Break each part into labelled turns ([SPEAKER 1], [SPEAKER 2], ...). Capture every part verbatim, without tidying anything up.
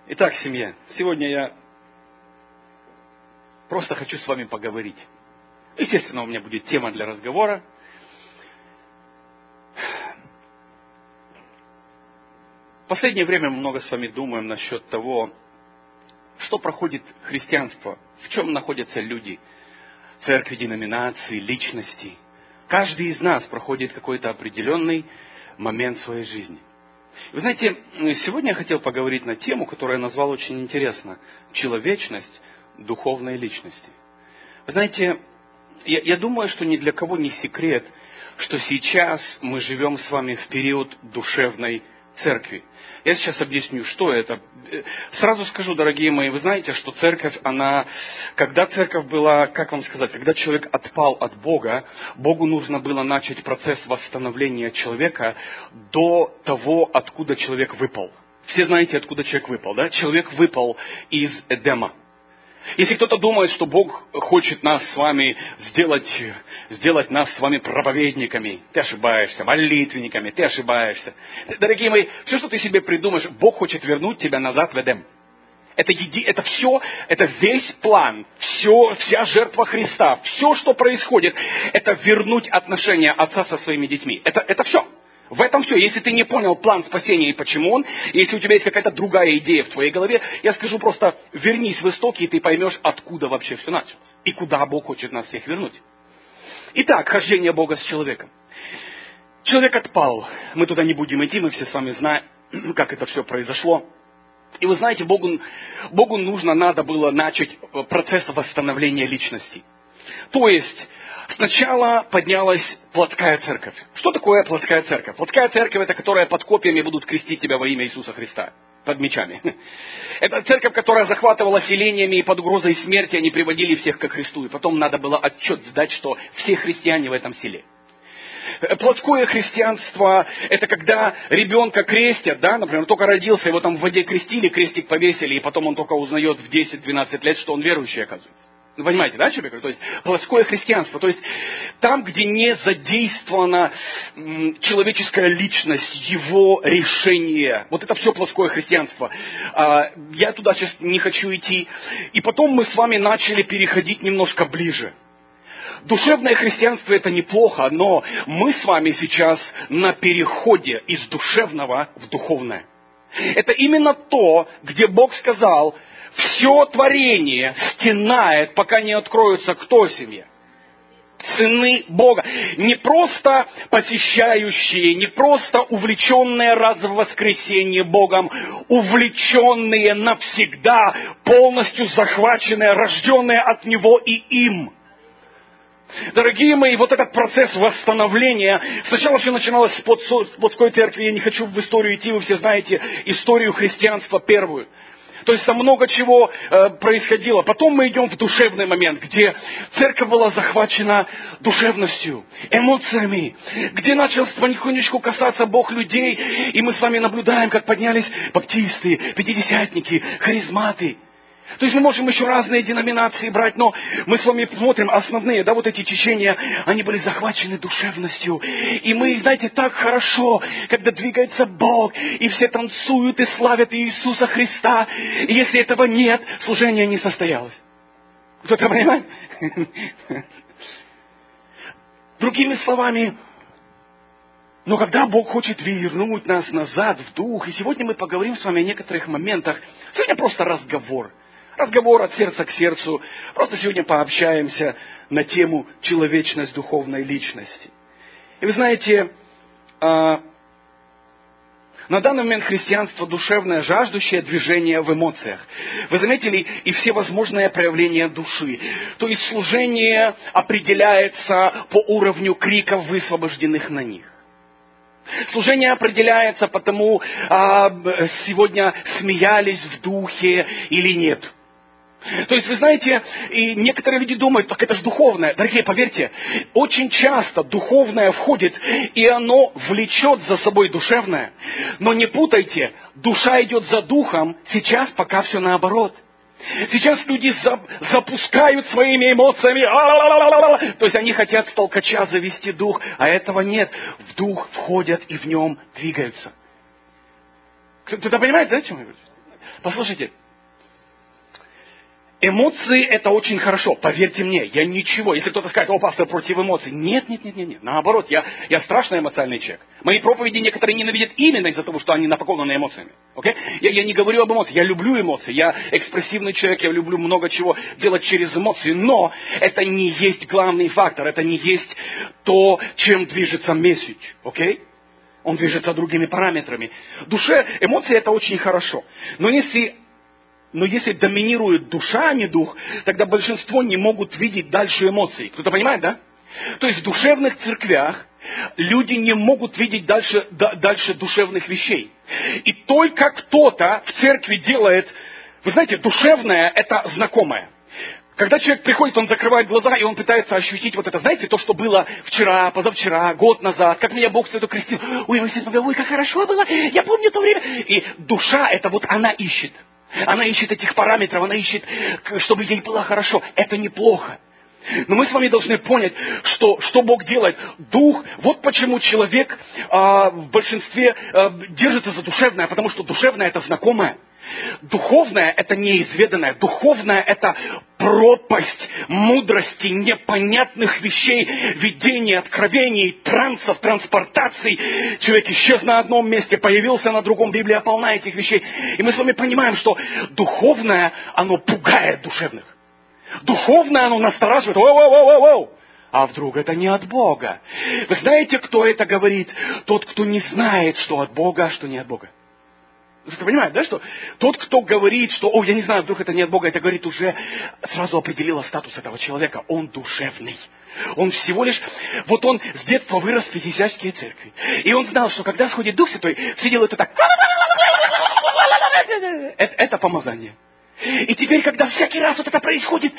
[SPEAKER 1] Итак, семья, сегодня я просто хочу с вами поговорить. Естественно, у меня будет тема для разговора. В последнее время мы много с вами думаем насчет того, что проходит христианство, в чем находятся люди, церкви, деноминации, личности. Каждый из нас проходит какой-то определенный момент своей жизни. Вы знаете, сегодня я хотел поговорить на тему, которую я назвал очень интересно. Человечность духовной личности. Вы знаете, я, я думаю, что ни для кого не секрет, что сейчас мы живем с вами в период душевной церкви. Я сейчас объясню, что это. Сразу скажу, дорогие мои, вы знаете, что церковь, она, когда церковь была, как вам сказать, когда человек отпал от Бога, Богу нужно было начать процесс восстановления человека до того, откуда человек выпал. Все знаете, откуда человек выпал, да? Человек выпал из Эдема. Если кто-то думает, что Бог хочет нас с вами сделать, сделать нас с вами проповедниками, ты ошибаешься, молитвенниками, ты ошибаешься. Дорогие мои, все, что ты себе придумаешь, Бог хочет вернуть тебя назад в Эдем. Это, еди, это все, это весь план, все, вся жертва Христа, все, что происходит, это вернуть отношения отца со своими детьми. Это, это все. В этом все. Если ты не понял план спасения и почему он, если у тебя есть какая-то другая идея в твоей голове, я скажу просто, вернись в истоки, и ты поймешь, откуда вообще все началось. И куда Бог хочет нас всех вернуть. Итак, хождение Бога с человеком. Человек отпал. Мы туда не будем идти, мы все с вами знаем, как это все произошло. И вы знаете, Богу, Богу нужно, надо было начать процесс восстановления личности. То есть, сначала поднялась плотская церковь. Что такое плотская церковь? Плотская церковь — это которая под копьями будут крестить тебя во имя Иисуса Христа. Под мечами. Это церковь, которая захватывала селениями, и под угрозой смерти они приводили всех ко Христу. И потом надо было отчет сдать, что все христиане в этом селе. Плотское христианство — это когда ребенка крестят, да, например, он только родился, его там в воде крестили, крестик повесили, и потом он только узнает в десять-двенадцать лет, что он верующий, оказывается. Вы понимаете, да, что я говорю? То есть плотское христианство, то есть там, где не задействована м, человеческая личность, его решение. Вот это все плотское христианство. А, я туда сейчас не хочу идти. И потом мы с вами начали переходить немножко ближе. Душевное христианство — это неплохо, но мы с вами сейчас на переходе из душевного в духовное. Это именно то, где Бог сказал: все творение стенает, пока не откроются кто семья? Сыны Бога. Не просто посещающие, не просто увлеченные раз в воскресенье Богом, увлеченные навсегда, полностью захваченные, рожденные от Него и им. Дорогие мои, вот этот процесс восстановления, сначала все начиналось с плотской церкви, я не хочу в историю идти, вы все знаете историю христианства первую. То есть там много чего э, происходило. Потом мы идем в душевный момент, где церковь была захвачена душевностью, эмоциями, где начал потихонечку касаться Бог людей, и мы с вами наблюдаем, как поднялись баптисты, пятидесятники, харизматы. То есть мы можем еще разные деноминации брать, но мы с вами смотрим основные, да, вот эти течения, они были захвачены душевностью. И мы, знаете, так хорошо, когда двигается Бог, и все танцуют и славят Иисуса Христа. И если этого нет, служение не состоялось. Кто-то понимает? Другими словами, но когда Бог хочет вернуть нас назад в дух, и сегодня мы поговорим с вами о некоторых моментах, сегодня просто разговор. Разговор от сердца к сердцу. Просто сегодня пообщаемся на тему человечность духовной личности. И вы знаете, на данный момент христианство душевное, жаждущее движения в эмоциях. Вы заметили и все возможные проявления души. То есть служение определяется по уровню криков, высвобожденных на них. Служение определяется по тому, сегодня смеялись в духе или нет. То есть, вы знаете, и некоторые люди думают, так это же духовное. Дорогие, поверьте, очень часто духовное входит, и оно влечет за собой душевное. Но не путайте, душа идет за духом, сейчас пока все наоборот. Сейчас люди запускают своими эмоциями, а-а-а-а-а-а. То есть они хотят с толкача завести дух, а этого нет. В дух входят и в нем двигаются. Кто-то понимает, да, о чем я говорю? Послушайте, эмоции это очень хорошо, поверьте мне, я ничего. Если кто-то скажет, о, пастор, против эмоций. Нет, нет, нет, нет, нет. Наоборот, я, я страшно эмоциональный человек. Мои проповеди некоторые ненавидят именно из-за того, что они наполнены эмоциями. Okay? Я, я не говорю об эмоциях, я люблю эмоции, я экспрессивный человек, я люблю много чего делать через эмоции, но это не есть главный фактор, это не есть то, чем движется месседж. Okay? Он движется другими параметрами. В душе эмоции это очень хорошо. Но если Но если доминирует душа, а не дух, тогда большинство не могут видеть дальше эмоций. Кто-то понимает, да? То есть в душевных церквях люди не могут видеть дальше, да, дальше душевных вещей. И только кто-то в церкви делает, вы знаете, душевное – это знакомое. Когда человек приходит, он закрывает глаза, и он пытается ощутить вот это, знаете, то, что было вчера, позавчера, год назад, как меня Бог Святой крестил. Ой, ой, как хорошо было, я помню то время. И душа – это вот она ищет. Она ищет этих параметров, она ищет, чтобы ей было хорошо. Это неплохо. Но мы с вами должны понять, что, что Бог делает. Дух, вот почему человек а, в большинстве а, держится за душевное, потому что душевное это знакомое. Духовное это неизведанное. Духовное это пропасть мудрости, непонятных вещей, видений, откровений, трансов, транспортаций. Человек исчез на одном месте, появился на другом. Библия полна этих вещей. И мы с вами понимаем, что духовное, оно пугает душевных. Духовное, оно настораживает. Воу-воу-воу-воу-воу. А вдруг это не от Бога? Вы знаете, кто это говорит? Тот, кто не знает, что от Бога, а что не от Бога. Вы понимаете, да, что тот, кто говорит, что, о, я не знаю, вдруг это не от Бога, это говорит уже, сразу определило статус этого человека. Он душевный. Он всего лишь, вот он с детства вырос в пятидесятнические церкви. И он знал, что когда сходит Дух Святой, все делают это так. Это, это помазание. И теперь, когда всякий раз вот это происходит,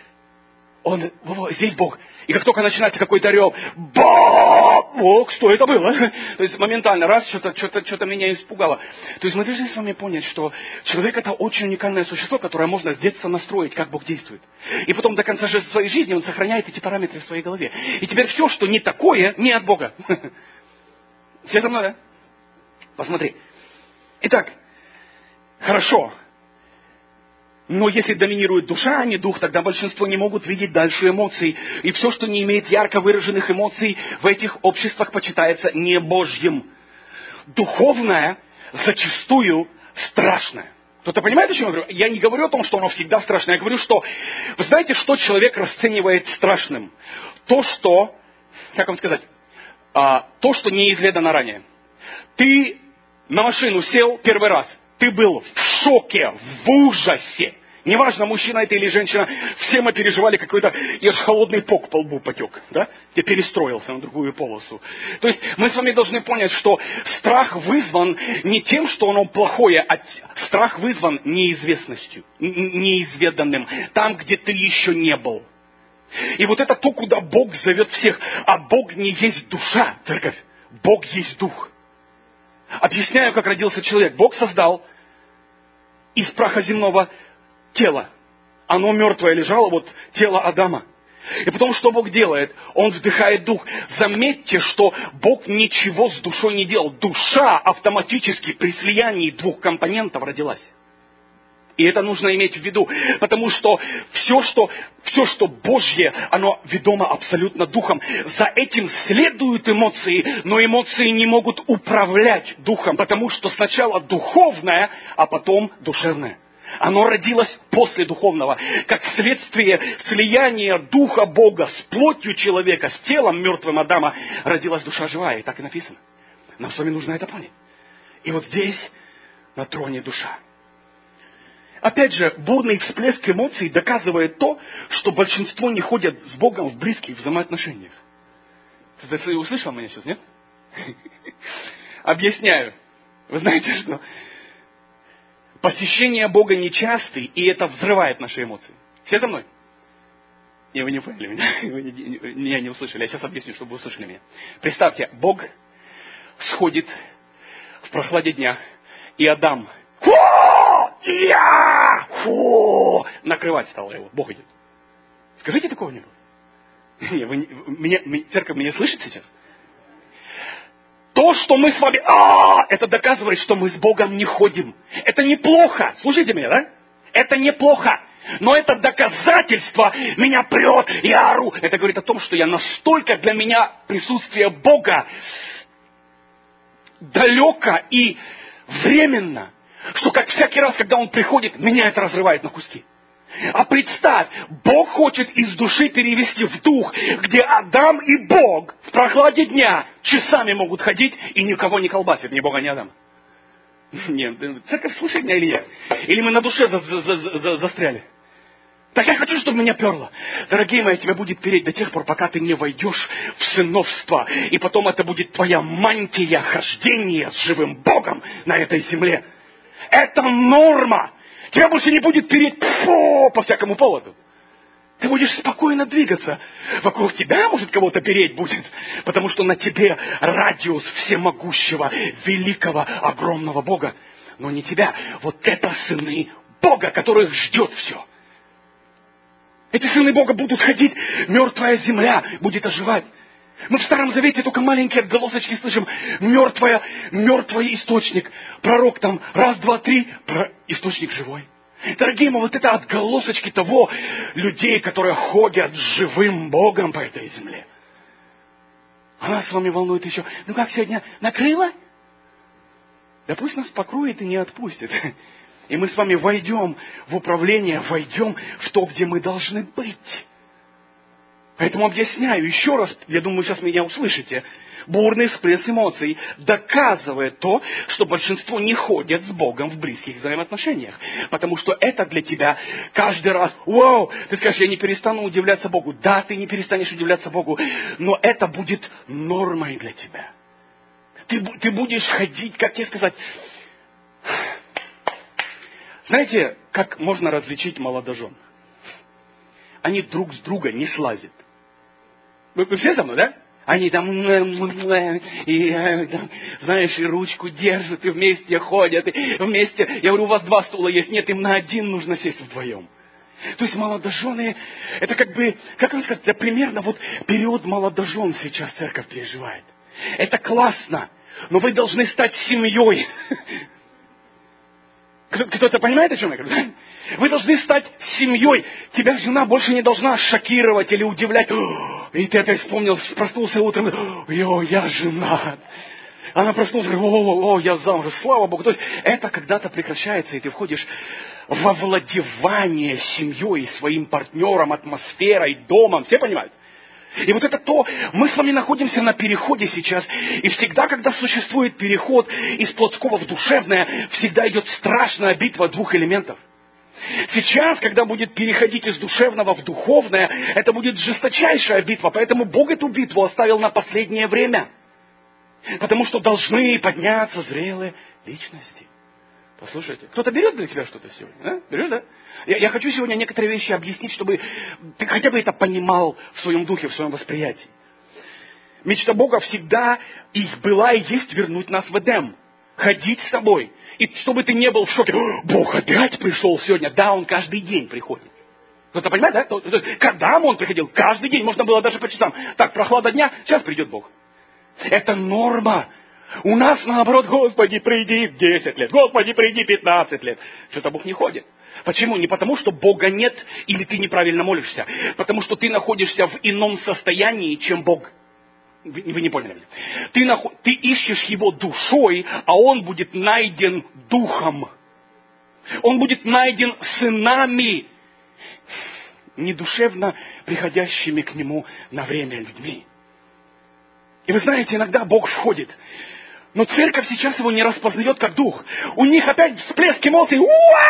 [SPEAKER 1] он, здесь Бог. И как только начинается какой-то рев, Бог, Бог, что это было? То есть моментально, раз, что-то, что-то, что-то меня испугало. То есть мы должны с вами понять, что человек это очень уникальное существо, которое можно с детства настроить, как Бог действует. И потом до конца своей жизни он сохраняет эти параметры в своей голове. И теперь все, что не такое, не от Бога. Все со мной, да? Посмотри. Итак, хорошо. Но если доминирует душа, а не дух, тогда большинство не могут видеть дальше эмоций. И все, что не имеет ярко выраженных эмоций, в этих обществах почитается не Божьим. Духовное зачастую страшное. Кто-то понимает, о чем я говорю? Я не говорю о том, что оно всегда страшное. Я говорю, что... Вы знаете, что человек расценивает страшным? То, что... Как вам сказать? А, то, что не изведано ранее. Ты на машину сел первый раз. Ты был в шоке, в ужасе. Неважно, мужчина это или женщина, все мы переживали какой-то, аж холодный пок по лбу потек, да? Я перестроился на другую полосу. То есть мы с вами должны понять, что страх вызван не тем, что оно плохое, а страх вызван неизвестностью, неизведанным, там, где ты еще не был. И вот это то, куда Бог зовет всех. А Бог не есть душа, церковь. Бог есть дух. Объясняю, как родился человек. Бог создал из праха земного тело. Оно мертвое лежало, вот тело Адама. И потом, что Бог делает? Он вдыхает дух. Заметьте, что Бог ничего с душой не делал. Душа автоматически при слиянии двух компонентов родилась. И это нужно иметь в виду, потому что все, что, все, что Божье, оно ведомо абсолютно духом. За этим следуют эмоции, но эмоции не могут управлять духом, потому что сначала духовное, а потом душевное. Оно родилось после духовного, как следствие слияния духа Бога с плотью человека, с телом мертвым Адама, родилась душа живая, и так и написано. Нам с вами нужно это понять. И вот здесь на троне душа. Опять же, бурный всплеск эмоций доказывает то, что большинство не ходят с Богом в близких взаимоотношениях. Ты услышал меня сейчас, нет? Объясняю. Вы знаете, что посещение Бога нечастый, и это взрывает наши эмоции. Все со мной? Не, вы не поняли меня. Вы не, меня не услышали. Я сейчас объясню, чтобы вы услышали меня. Представьте, Бог сходит в прохладе дня, и Адам Я! Фу! накрывать стало его. Бог идет. Скажите такого не было? Не, вы, меня, церковь меня слышит сейчас? То, что мы с вами... А, это доказывает, что мы с Богом не ходим. Это неплохо. Слушайте меня, да? Это неплохо. Но это доказательство. Меня прет, я ору. Это говорит о том, что я настолько для меня присутствие Бога далеко и временно, что как всякий раз, когда Он приходит, меня это разрывает на куски. А представь, Бог хочет из души перевести в дух, где Адам и Бог в прохладе дня часами могут ходить и никого не колбасит, ни Бога, ни Адама. Нет, церковь, слушай меня или нет? Или мы на душе за, за, за, застряли? Так я хочу, чтобы меня перло. Дорогие мои, тебя будет переть до тех пор, пока ты не войдешь в сыновство. И потом это будет твоя мантия хождения с живым Богом на этой земле. Это норма. Тебя больше не будет переть фу, по всякому поводу. Ты будешь спокойно двигаться. Вокруг тебя, может, кого-то переть будет. Потому что на тебе радиус всемогущего, великого, огромного Бога. Но не тебя. Вот это сыны Бога, которых ждет все. Эти сыны Бога будут ходить, мертвая земля будет оживать. Мы в Старом Завете только маленькие отголосочки слышим. Мертвая, мертвый источник. Пророк там раз, два, три, про источник живой. Дорогие мои, вот это отголосочки того людей, которые ходят с живым Богом по этой земле. А нас с вами волнует еще, ну как сегодня, накрыло? Да пусть нас покроет и не отпустит. И мы с вами войдем в управление, войдем в то, где мы должны быть. Поэтому объясняю еще раз, я думаю, сейчас меня услышите. Бурный всплеск эмоций доказывает то, что большинство не ходят с Богом в близких взаимоотношениях. Потому что это для тебя каждый раз, вау, ты скажешь, я не перестану удивляться Богу. Да, ты не перестанешь удивляться Богу, но это будет нормой для тебя. Ты, ты будешь ходить, как тебе сказать... Знаете, как можно различить молодожен? Они друг с друга не слазят. Вы, вы все со мной, да? Они там, и, там, знаешь, и ручку держат, и вместе ходят, и вместе... Я говорю, у вас два стула есть. Нет, им на один нужно сесть вдвоем. То есть молодожены, это как бы, как вам сказать, это примерно вот период молодожен сейчас церковь переживает. Это классно, но вы должны стать семьей. Кто-то понимает, о чем я говорю? Вы должны стать семьей. Тебя жена больше не должна шокировать или удивлять. И ты опять вспомнил, проснулся утром, о, я женат. Она проснулась, говорит, о, о, я замуж, слава Богу. То есть это когда-то прекращается, и ты входишь во владевание семьей, своим партнером, атмосферой, домом. Все понимают? И вот это то, мы с вами находимся на переходе сейчас, и всегда, когда существует переход из плотского в душевное, всегда идет страшная битва двух элементов. Сейчас, когда будет переходить из душевного в духовное, это будет жесточайшая битва, поэтому Бог эту битву оставил на последнее время. Потому что должны подняться зрелые личности. Послушайте, кто-то берет для себя что-то сегодня? Да? Берет, да? Я, я хочу сегодня некоторые вещи объяснить, чтобы ты хотя бы это понимал в своем духе, в своем восприятии. Мечта Бога всегда и была и есть вернуть нас в Эдем. Ходить с тобой. И чтобы ты не был в шоке. Бог опять пришел сегодня. Да, Он каждый день приходит. Кто-то понимает, да? Когда Он приходил? Каждый день. Можно было даже по часам. Так, прохлада дня, сейчас придет Бог. Это норма. У нас наоборот, Господи, приди в десять лет, Господи, приди пятнадцать лет. Что-то Бог не ходит. Почему? Не потому, что Бога нет, или ты неправильно молишься. Потому что ты находишься в ином состоянии, чем Бог. Вы, вы не поняли меня. Ты, наход... ты ищешь Его душой, а Он будет найден духом. Он будет найден сынами, недушевно приходящими к Нему на время людьми. И вы знаете, иногда Бог входит. Но церковь сейчас его не распознает как дух. У них опять всплеск эмоций.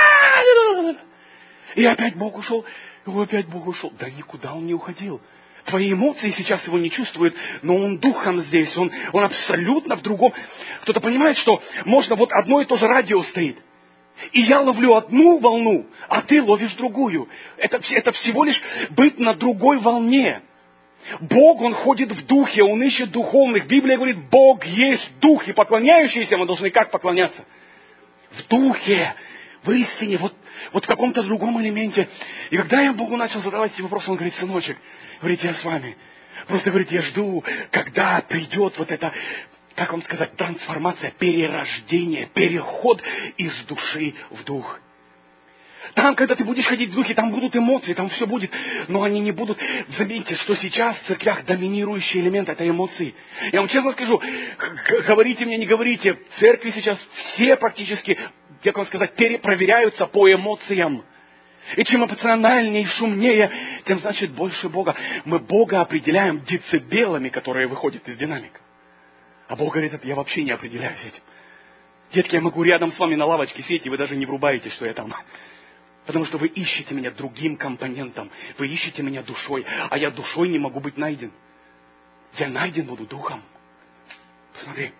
[SPEAKER 1] И опять Бог ушел. И опять Бог ушел. Да никуда он не уходил. Твои эмоции сейчас его не чувствуют, но он духом здесь. Он, он абсолютно в другом. Кто-то понимает, что можно вот одно и то же радио стоит. И я ловлю одну волну, а ты ловишь другую. Это, это всего лишь быть на другой волне. Бог, Он ходит в духе, Он ищет духовных. Библия говорит, Бог есть дух, и поклоняющиеся мы должны как поклоняться? В духе, в истине, вот, вот в каком-то другом элементе. И когда я Богу начал задавать эти вопросы, Он говорит, сыночек, говорит, я с вами. Просто, говорит, я жду, когда придет вот это как вам сказать, трансформация, перерождение, переход из души в дух. Там, когда ты будешь ходить в духе, там будут эмоции, там все будет, но они не будут. Заметьте, что сейчас в церквях доминирующий элемент – это эмоции. Я вам честно скажу, говорите мне, не говорите, в церкви сейчас все практически, как вам сказать, перепроверяются по эмоциям. И чем эмоциональнее и шумнее, тем значит больше Бога. Мы Бога определяем децибелами, которые выходят из динамика. А Бог говорит, я вообще не определяюсь этим. Детки, я могу рядом с вами на лавочке сидеть, и вы даже не врубаетесь, что я там. Потому что вы ищете меня другим компонентом. Вы ищете меня душой, а я душой не могу быть найден. Я найден буду духом. Посмотри.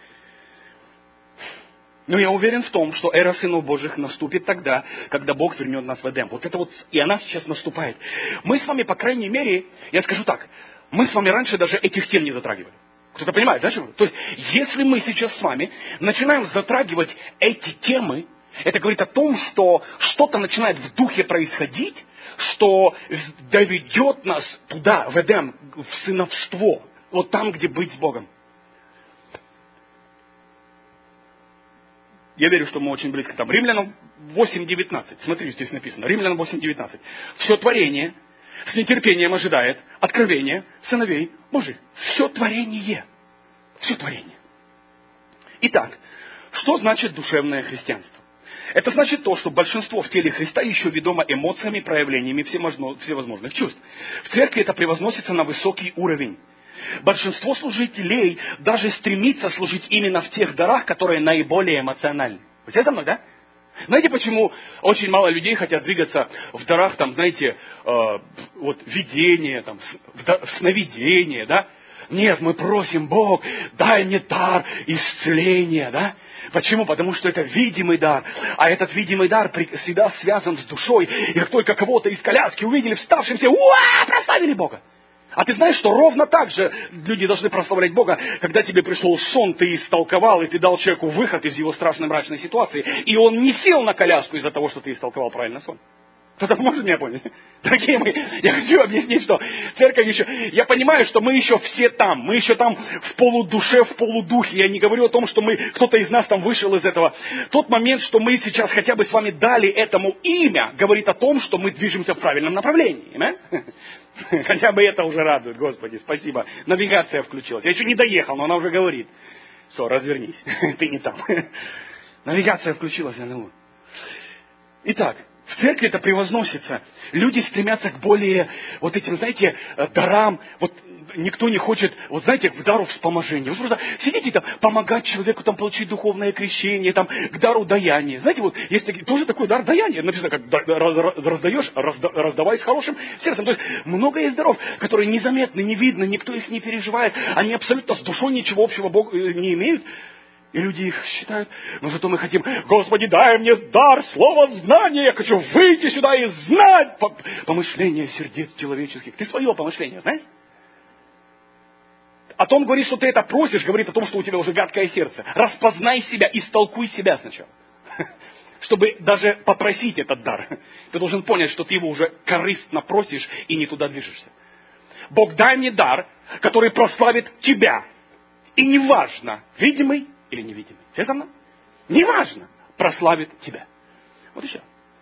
[SPEAKER 1] Но я уверен в том, что эра сынов Божьих наступит тогда, когда Бог вернет нас в Эдем. Вот это вот, и она сейчас наступает. Мы с вами, по крайней мере, я скажу так, мы с вами раньше даже этих тем не затрагивали. Кто-то понимает, да, чего? То есть, если мы сейчас с вами начинаем затрагивать эти темы, это говорит о том, что что-то начинает в духе происходить, что доведет нас туда, в Эдем, в сыновство, вот там, где быть с Богом. Я верю, что мы очень близко там. Римлянам восемь девятнадцать. Смотрите, здесь написано. Римлянам восемь девятнадцать. Все творение с нетерпением ожидает откровения сыновей Божьих. Все творение. Все творение. Итак, что значит душевное христианство? Это значит то, что большинство в теле Христа еще ведомо эмоциями, проявлениями всевозможных чувств. В церкви это превозносится на высокий уровень. Большинство служителей даже стремится служить именно в тех дарах, которые наиболее эмоциональны. Вы все со мной, да? Знаете, почему очень мало людей хотят двигаться в дарах, там, знаете, э, вот, видения, там, сновидения, да? Нет, мы просим, Бог, дай мне дар исцеления, да? Почему? Потому что это видимый дар. А этот видимый дар всегда связан с душой. И как только кого-то из коляски увидели вставшим, все, уа, прославили Бога. А ты знаешь, что ровно так же люди должны прославлять Бога, когда тебе пришел сон, ты истолковал, и ты дал человеку выход из его страшной мрачной ситуации, и он не сел на коляску из-за того, что ты истолковал правильно сон. Кто-то может меня понять? Дорогие мои, я хочу объяснить, что церковь еще... Я понимаю, что мы еще все там. Мы еще там в полудуше, в полудухе. Я не говорю о том, что мы, кто-то из нас там вышел из этого. Тот момент, что мы сейчас хотя бы с вами дали этому имя, говорит о том, что мы движемся в правильном направлении. Да? Хотя бы это уже радует, Господи, спасибо. Навигация включилась. Я еще не доехал, но она уже говорит. Все, развернись, ты не там. Навигация включилась, НЛО. Итак, в церкви это превозносится. Люди стремятся к более вот этим, знаете, дарам. Вот никто не хочет, вот знаете, к дару вспоможения. Вы просто сидите там, помогать человеку там получить духовное крещение, там, к дару даяния. Знаете, вот есть таки, тоже такой дар даяния. Написано, как раз, раздаешь, разда, раздавай с хорошим сердцем. То есть много есть даров, которые незаметны, не видно, никто их не переживает. Они абсолютно с душой ничего общего Бог не имеют. И люди их считают, но зато мы хотим, Господи, дай мне дар слова знания, я хочу выйти сюда и знать помышления сердец человеческих. Ты свое помышление знаешь? О том говорит, что ты это просишь, говорит о том, что у тебя уже гадкое сердце. Распознай себя, истолкуй себя сначала. Чтобы даже попросить этот дар. Ты должен понять, что ты его уже корыстно просишь и не туда движешься. Бог, дай мне дар, который прославит тебя. И неважно, видимый или невидимый. Все со мной? Неважно, прославит тебя. Вот и все.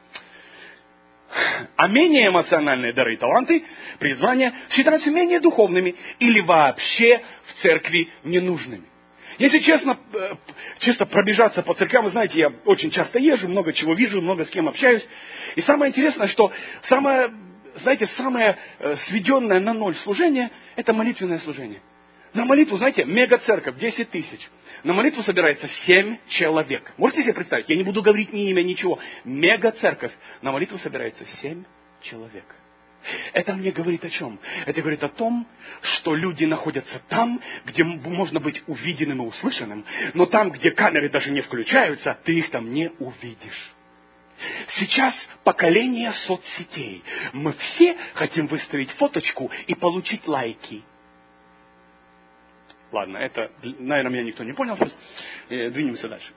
[SPEAKER 1] А менее эмоциональные дары и таланты, призвания, считаются менее духовными или вообще в церкви ненужными. Если честно, чисто пробежаться по церквям, вы знаете, я очень часто езжу, много чего вижу, много с кем общаюсь. И самое интересное, что самое, знаете, самое сведенное на ноль служение – это молитвенное служение. На молитву, знаете, мега-церковь, десять тысяч. На молитву собирается семь человек. Можете себе представить? Я не буду говорить ни имя, ничего. Мега-церковь. На молитву собирается семь человек. Это мне говорит о чем? Это говорит о том, что люди находятся там, где можно быть увиденным и услышанным, но там, где камеры даже не включаются, ты их там не увидишь. Сейчас поколение соцсетей. Мы все хотим выставить фоточку и получить лайки. Ладно, это, наверное, меня никто не понял. Двинемся дальше.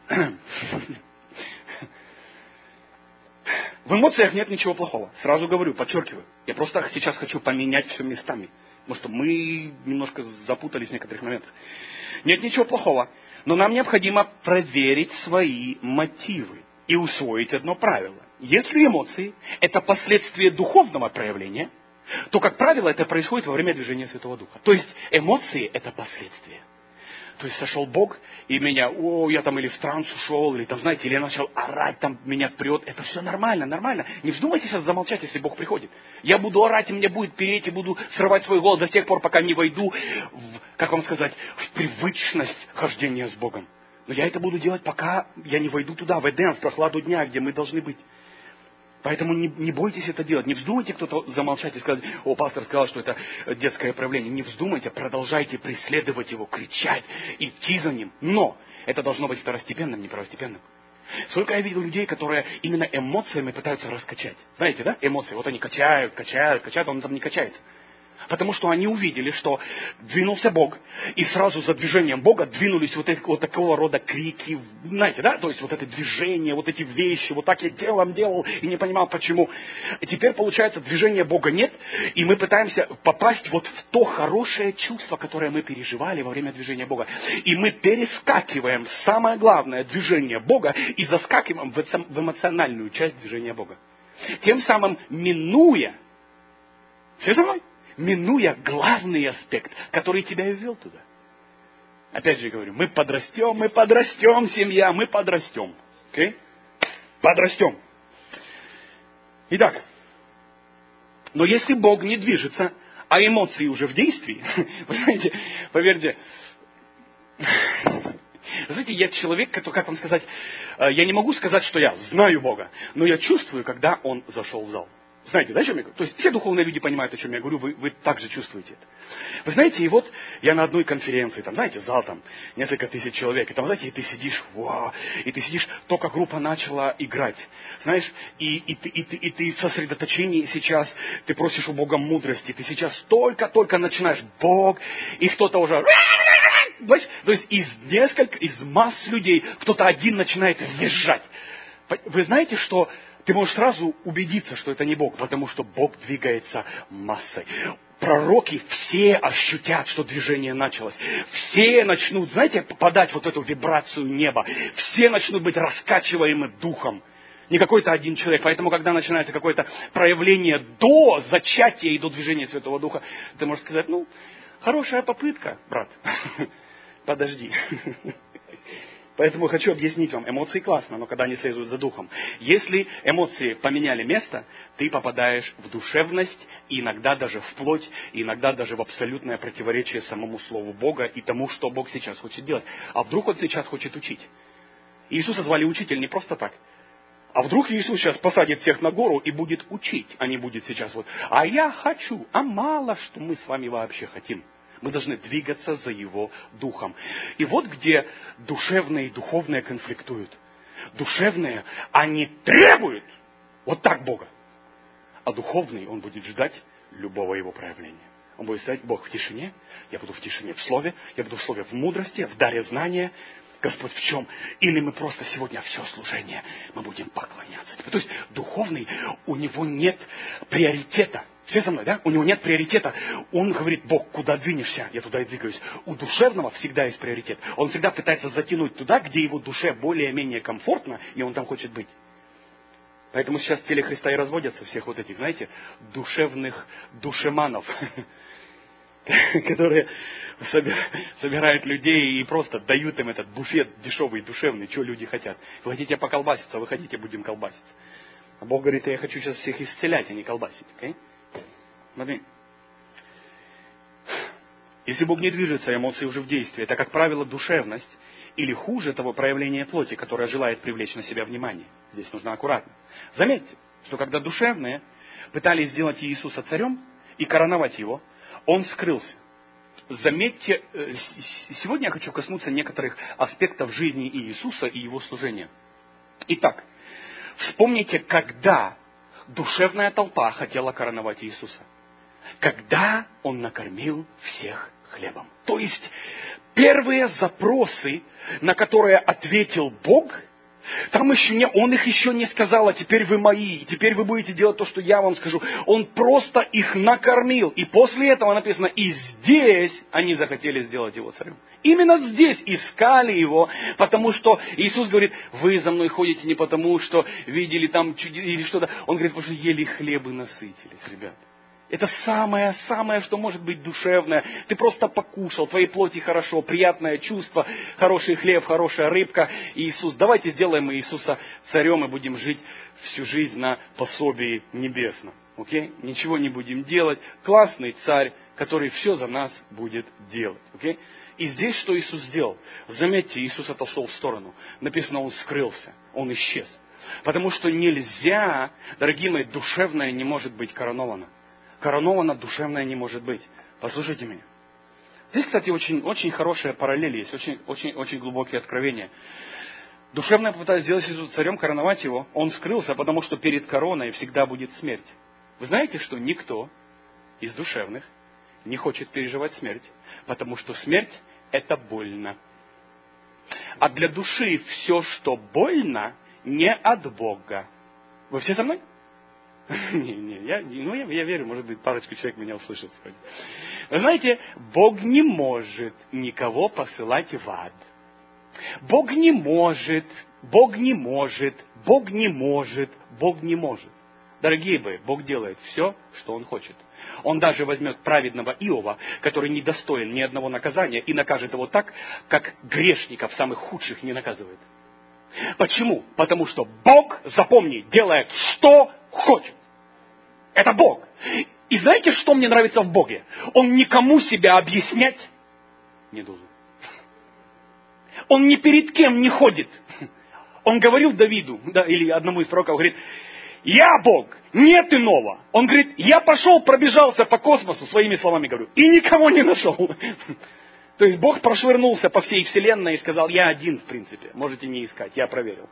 [SPEAKER 1] В эмоциях нет ничего плохого. Сразу говорю, подчеркиваю. Я просто сейчас хочу поменять все местами. Потому что мы немножко запутались в некоторых моментах. Нет ничего плохого. Но нам необходимо проверить свои мотивы и усвоить одно правило. Если эмоции – это последствие духовного проявления, то, как правило, это происходит во время движения Святого Духа. То есть эмоции – это последствия. То есть сошел Бог, и меня, о, я там или в транс ушел, или там, знаете, или я начал орать, там меня прет. Это все нормально, нормально. Не вздумайте сейчас замолчать, если Бог приходит. Я буду орать, и мне будет переть, и буду срывать свой голос до тех пор, пока не войду, в, как вам сказать, в привычность хождения с Богом. Но я это буду делать, пока я не войду туда, в Эдем, в прохладу дня, где мы должны быть. Поэтому не, не бойтесь это делать. Не вздумайте кто-то замолчать и сказать, о, пастор сказал, что это детское проявление. Не вздумайте, продолжайте преследовать его, кричать, идти за ним. Но это должно быть второстепенным, не первостепенным. Сколько я видел людей, которые именно эмоциями пытаются раскачать. Знаете, да? Эмоции. Вот они качают, качают, качают, он там не качается. Потому что они увидели, что двинулся Бог, и сразу за движением Бога двинулись вот, эти, вот такого рода крики, знаете, да? То есть вот это движение, вот эти вещи, вот так я делом делал и не понимал почему. И теперь, получается, движения Бога нет, и мы пытаемся попасть вот в то хорошее чувство, которое мы переживали во время движения Бога. И мы перескакиваем самое главное движение Бога и заскакиваем в эмоциональную часть движения Бога. Тем самым минуя, все за мной? Минуя главный аспект, который тебя и ввел туда. Опять же говорю, мы подрастем, мы подрастем, семья, мы подрастем. Okay? Подрастем. Итак, но если Бог не движется, а эмоции уже в действии, вы знаете, поверьте, знаете, я человек, который, как вам сказать, я не могу сказать, что я знаю Бога, но я чувствую, когда Он зашел в зал. Знаете, да, о чем я говорю? То есть все духовные люди понимают, о чем я говорю, вы, вы также чувствуете это. Вы знаете, и вот я на одной конференции, там, знаете, зал там, несколько тысяч человек, и там, знаете, и ты сидишь, вау, и ты сидишь, только группа начала играть, знаешь, и, и, ты, и, ты, и ты в сосредоточении сейчас, ты просишь у Бога мудрости, ты сейчас только-только начинаешь, Бог, и кто-то уже... То есть из нескольких, из масс людей кто-то один начинает визжать. Вы знаете, что ты можешь сразу убедиться, что это не Бог, потому что Бог двигается массой. Пророки все ощутят, что движение началось. Все начнут, знаете, попадать в вот эту вибрацию неба. Все начнут быть раскачиваемы духом. Не какой-то один человек. Поэтому, когда начинается какое-то проявление до зачатия и до движения Святого Духа, ты можешь сказать, ну, хорошая попытка, брат. Подожди. Поэтому хочу объяснить вам, эмоции классно, но когда они следуют за духом. Если эмоции поменяли место, ты попадаешь в душевность, и иногда даже в плоть, и иногда даже в абсолютное противоречие самому Слову Бога и тому, что Бог сейчас хочет делать. А вдруг Он сейчас хочет учить? Иисуса звали учитель не просто так. А вдруг Иисус сейчас посадит всех на гору и будет учить, а не будет сейчас вот, а я хочу, а мало что мы с вами вообще хотим. Мы должны двигаться за Его Духом. И вот где душевные и духовные конфликтуют. Душевные, они требуют вот так Бога. А духовный, он будет ждать любого Его проявления. Он будет сказать, Бог в тишине, я буду в тишине в Слове, я буду в Слове в мудрости, в даре знания. Господь в чем? Или мы просто сегодня все служение, мы будем поклоняться тебе. То есть духовный, у него нет приоритета. Все со мной, да? У него нет приоритета. Он говорит, Бог, куда двинешься, я туда и двигаюсь. У душевного всегда есть приоритет. Он всегда пытается затянуть туда, где его душе более-менее комфортно, и он там хочет быть. Поэтому сейчас в теле Христа и разводятся всех вот этих, знаете, душевных душеманов, которые собирают людей и просто дают им этот буфет дешевый, душевный, что люди хотят. Вы хотите поколбаситься, вы хотите, будем колбаситься. А Бог говорит, я хочу сейчас всех исцелять, а не колбасить. Okay? Смотри. Если Бог не движется, эмоции уже в действии. Это, как правило, душевность или хуже того проявление плоти, которое желает привлечь на себя внимание. Здесь нужно аккуратно. Заметьте, что когда душевные пытались сделать Иисуса царем и короновать Его, Он скрылся. Заметьте, сегодня я хочу коснуться некоторых аспектов жизни Иисуса и Его служения. Итак, вспомните, когда душевная толпа хотела короновать Иисуса. Когда Он накормил всех хлебом. То есть, первые запросы, на которые ответил Бог, Там еще не, он их еще не сказал, а теперь вы мои, теперь вы будете делать то, что я вам скажу. Он просто их накормил. И после этого написано, и здесь они захотели сделать его царем. Именно здесь искали его, потому что Иисус говорит, вы за мной ходите не потому, что видели там чудес или что-то. Он говорит, потому что ели хлеб и насытились, ребят. Это самое-самое, что может быть душевное. Ты просто покушал, твоей плоти хорошо, приятное чувство, хороший хлеб, хорошая рыбка. И Иисус, давайте сделаем Иисуса царем и будем жить всю жизнь на пособии небесном. Окей? Ничего не будем делать. Классный царь, который все за нас будет делать. Окей? И здесь что Иисус сделал? Заметьте, Иисус отошел в сторону. Написано, Он скрылся, Он исчез. Потому что нельзя, дорогие мои, душевное не может быть короновано. Короновано душевное не может быть. Послушайте меня. Здесь, кстати, очень, очень хорошая параллель есть, очень, очень, очень глубокие откровения. Душевное попыталось сделать Иисуса царем, короновать его. Он скрылся, потому что перед короной всегда будет смерть. Вы знаете, что никто из душевных не хочет переживать смерть, потому что смерть – это больно. А для души все, что больно, не от Бога. Вы все со мной? Не, не, я, ну, я, я верю, может быть, парочку человек меня услышит сегодня. Вы знаете, Бог не может никого посылать в ад. Бог не может, Бог не может, Бог не может, Бог не может. Дорогие мои, Бог делает все, что Он хочет. Он даже возьмет праведного Иова, который не достоин ни одного наказания, и накажет его так, как грешников самых худших не наказывает. Почему? Потому что Бог, запомни, делает, что хочет. Это Бог. И знаете, что мне нравится в Боге? Он никому себя объяснять не должен. Он ни перед кем не ходит. Он говорил Давиду, да, или одному из пророков, говорит, я Бог, нет иного. Он говорит, я пошел, пробежался по космосу, своими словами говорю, и никого не нашел. То есть Бог прошвырнулся по всей вселенной и сказал, я один в принципе, можете не искать, я проверил.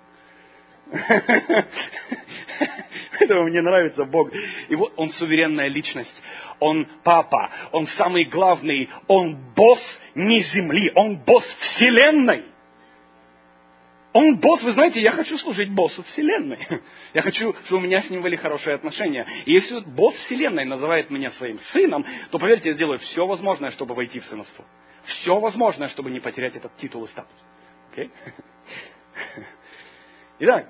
[SPEAKER 1] Этого мне нравится Бог. И вот Он суверенная личность. Он папа. Он самый главный. Он босс не земли. Он босс вселенной. Он босс, вы знаете, я хочу служить боссу вселенной. Я хочу, чтобы у меня с ним были хорошие отношения. И если босс вселенной называет меня своим сыном, то, поверьте, я сделаю все возможное, чтобы войти в сыновство. Все возможное, чтобы не потерять этот титул и статус. Okay? Итак,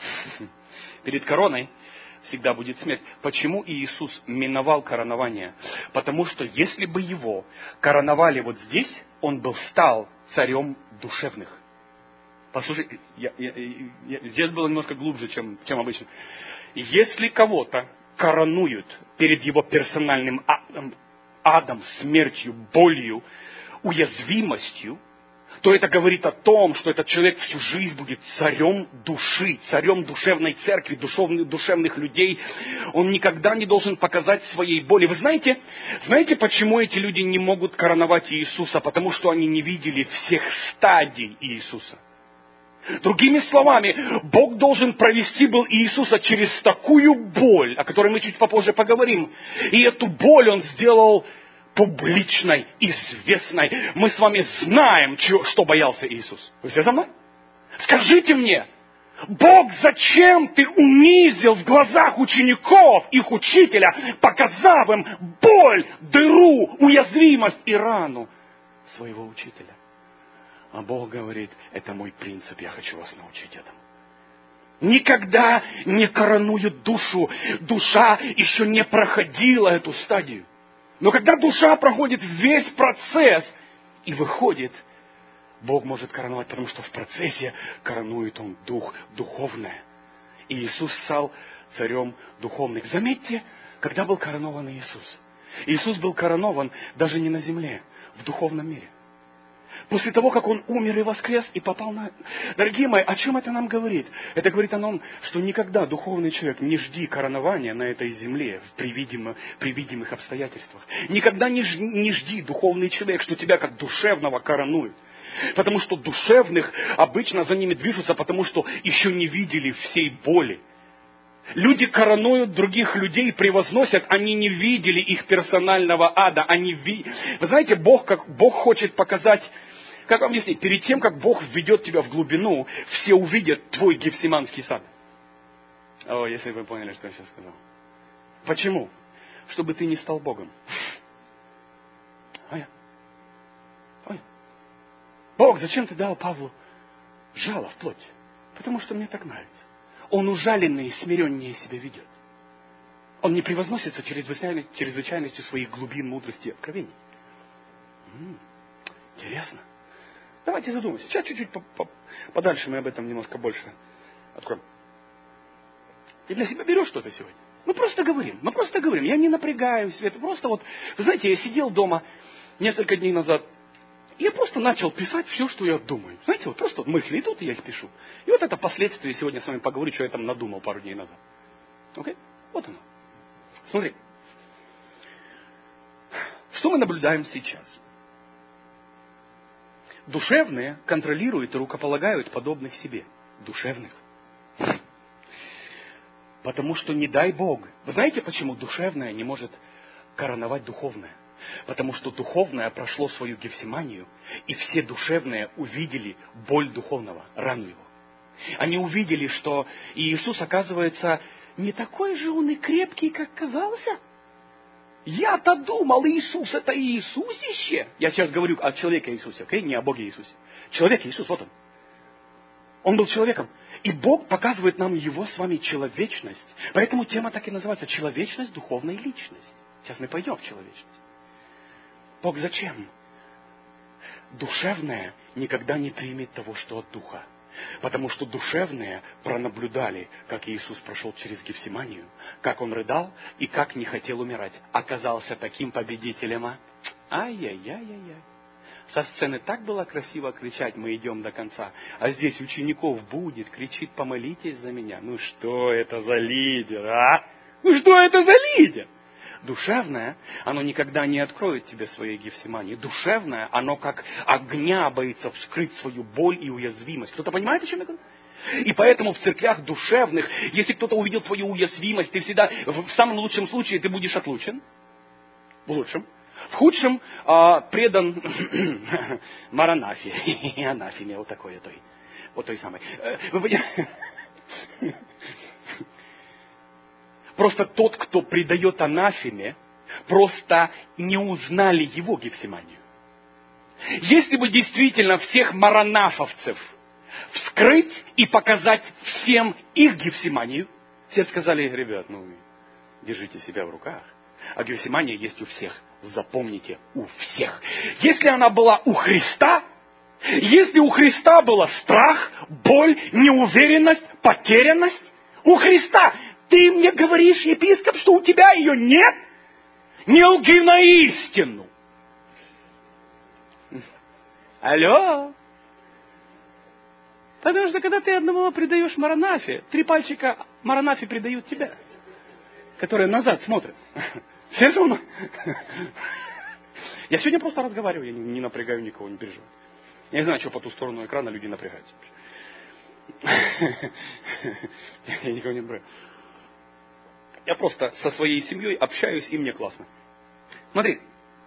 [SPEAKER 1] перед короной всегда будет смерть. Почему Иисус миновал коронование? Потому что если бы Его короновали вот здесь, Он бы стал царем душевных. Послушайте, я, я, я, здесь было немножко глубже, чем, чем обычно. Если кого-то коронуют перед его персональным адом, адом, смертью, болью, уязвимостью, то это говорит о том, что этот человек всю жизнь будет царем души, царем душевной церкви, душевных, душевных людей. Он никогда не должен показать своей боли. Вы знаете, знаете, почему эти люди не могут короновать Иисуса? Потому что они не видели всех стадий Иисуса. Другими словами, Бог должен провести был Иисуса через такую боль, о которой мы чуть попозже поговорим. И эту боль Он сделал публичной, известной. Мы с вами знаем, что боялся Иисус. Вы все за мной? Скажите мне, Бог, зачем ты унизил в глазах учеников их учителя, показав им боль, дыру, уязвимость и рану своего учителя? А Бог говорит, это мой принцип, я хочу вас научить этому. Никогда не коронуют душу. Душа еще не проходила эту стадию. Но когда душа проходит весь процесс и выходит, Бог может короновать, потому что в процессе коронует Он дух, духовное. И Иисус стал царем духовных. Заметьте, когда был коронован Иисус. Иисус был коронован даже не на земле, в духовном мире. После того, как Он умер и воскрес, и попал на... Дорогие мои, о чем это нам говорит? Это говорит о том, что никогда духовный человек не жди коронования на этой земле при, видимо, при видимых обстоятельствах. Никогда не, ж... не жди, духовный человек, что тебя как душевного коронуют. Потому что душевных обычно за ними движутся, потому что еще не видели всей боли. Люди коронуют других людей, превозносят, они не видели их персонального ада. Они ви... Вы знаете, Бог, как... Бог хочет показать Как вам объяснить? Перед тем, как Бог введет тебя в глубину, все увидят твой Гефсиманский сад. О, если вы поняли, что я сейчас сказал. Почему? Чтобы ты не стал Богом. Ой. Ой. Бог, зачем ты дал Павлу жало в плоть? Потому что мне так нравится. Он ужаленный и смиреннее себя ведет. Он не превозносится чрезвычайностью, чрезвычайностью своих глубин, мудрости и откровений. М-м, интересно. Давайте задумаемся. Сейчас чуть-чуть подальше мы об этом немножко больше откроем. Ты для себя берешь что-то сегодня? Мы просто говорим. Мы просто говорим. Я не напрягаю себя. Это просто вот... Вы знаете, я сидел дома несколько дней назад. И я просто начал писать все, что я думаю. Знаете, вот просто вот мысли идут, и я их пишу. И вот это последствия. Сегодня с вами поговорю, что я там надумал пару дней назад. Окей? Вот оно. Смотри. Что мы наблюдаем сейчас? Душевные контролируют и рукополагают подобных себе. Душевных. Потому что не дай Бог. Вы знаете, почему душевное не может короновать духовное? Потому что духовное прошло свою Гефсиманию, и все душевные увидели боль духовного, рану его. Они увидели, что Иисус, оказывается, не такой же он и крепкий, как казался. Я-то думал, Иисус это Иисусище. Я сейчас говорю о человеке Иисусе, окей? Не о Боге Иисусе. Человек Иисус, вот он. Он был человеком. И Бог показывает нам его с вами человечность. Поэтому тема так и называется «Человечность, духовная личность». Сейчас мы пойдем в человечность. Бог зачем? Душевное никогда не примет того, что от духа. Потому что душевные пронаблюдали, как Иисус прошел через Гефсиманию, как Он рыдал и как не хотел умирать. Оказался таким победителем, а? Ай-яй-яй-яй-яй. Со сцены так было красиво кричать: мы идем до конца. А здесь учеников будет, кричит: помолитесь за меня. Ну что это за лидер, а? Ну что это за лидер? Душевное, оно никогда не откроет тебе своей Гефсимании. Душевное, оно как огня боится вскрыть свою боль и уязвимость. Кто-то понимает, о чем я говорю? И поэтому в церквях душевных, если кто-то увидел твою уязвимость, ты всегда, в самом лучшем случае, ты будешь отлучен. В лучшем. В худшем а, предан Маранафе. Анафеме, вот такой той. Вот той самой. Вы понимаете? Просто тот, кто предает анафеме, просто не узнали его Гефсиманию. Если бы действительно всех маранафовцев вскрыть и показать всем их Гефсиманию, все сказали: ребят, ну, держите себя в руках. А Гефсимания есть у всех. Запомните, у всех. Если она была у Христа, если у Христа был страх, боль, неуверенность, потерянность, у Христа, ты мне говоришь, епископ, что у тебя ее нет? Не лги на истину. Алло. Потому что когда ты одного предаешь Маранафе, три пальчика Маранафе предают тебя, которые назад смотрят. Серьезно? Я сегодня просто разговариваю, я не, не напрягаю никого, не переживаю. Я не знаю, что по ту сторону экрана люди напрягаются. Я никого не напрягаю. Я просто со своей семьей общаюсь, и мне классно. Смотри.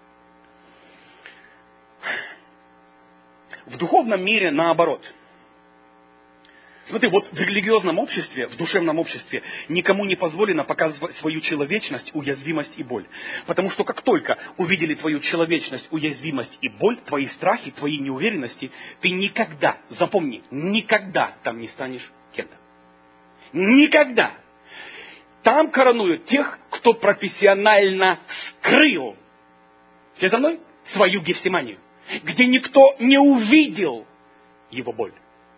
[SPEAKER 1] В духовном мире наоборот. Смотри, вот в религиозном обществе, в душевном обществе никому не позволено показывать свою человечность, уязвимость и боль. Потому что как только увидели твою человечность, уязвимость и боль, твои страхи, твои неуверенности, ты никогда, запомни, никогда там не станешь кем-то. Никогда. Там коронуют тех, кто профессионально скрыл, все за мной, свою Гефсиманию, где никто не увидел его боль.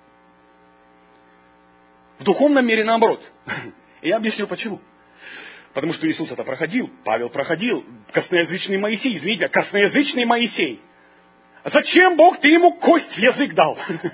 [SPEAKER 1] В духовном мире наоборот. И я объясню почему. Потому что Иисус это проходил, Павел проходил, косноязычный Моисей, извините, косноязычный Моисей. А зачем Бог ты ему кость в язык дал?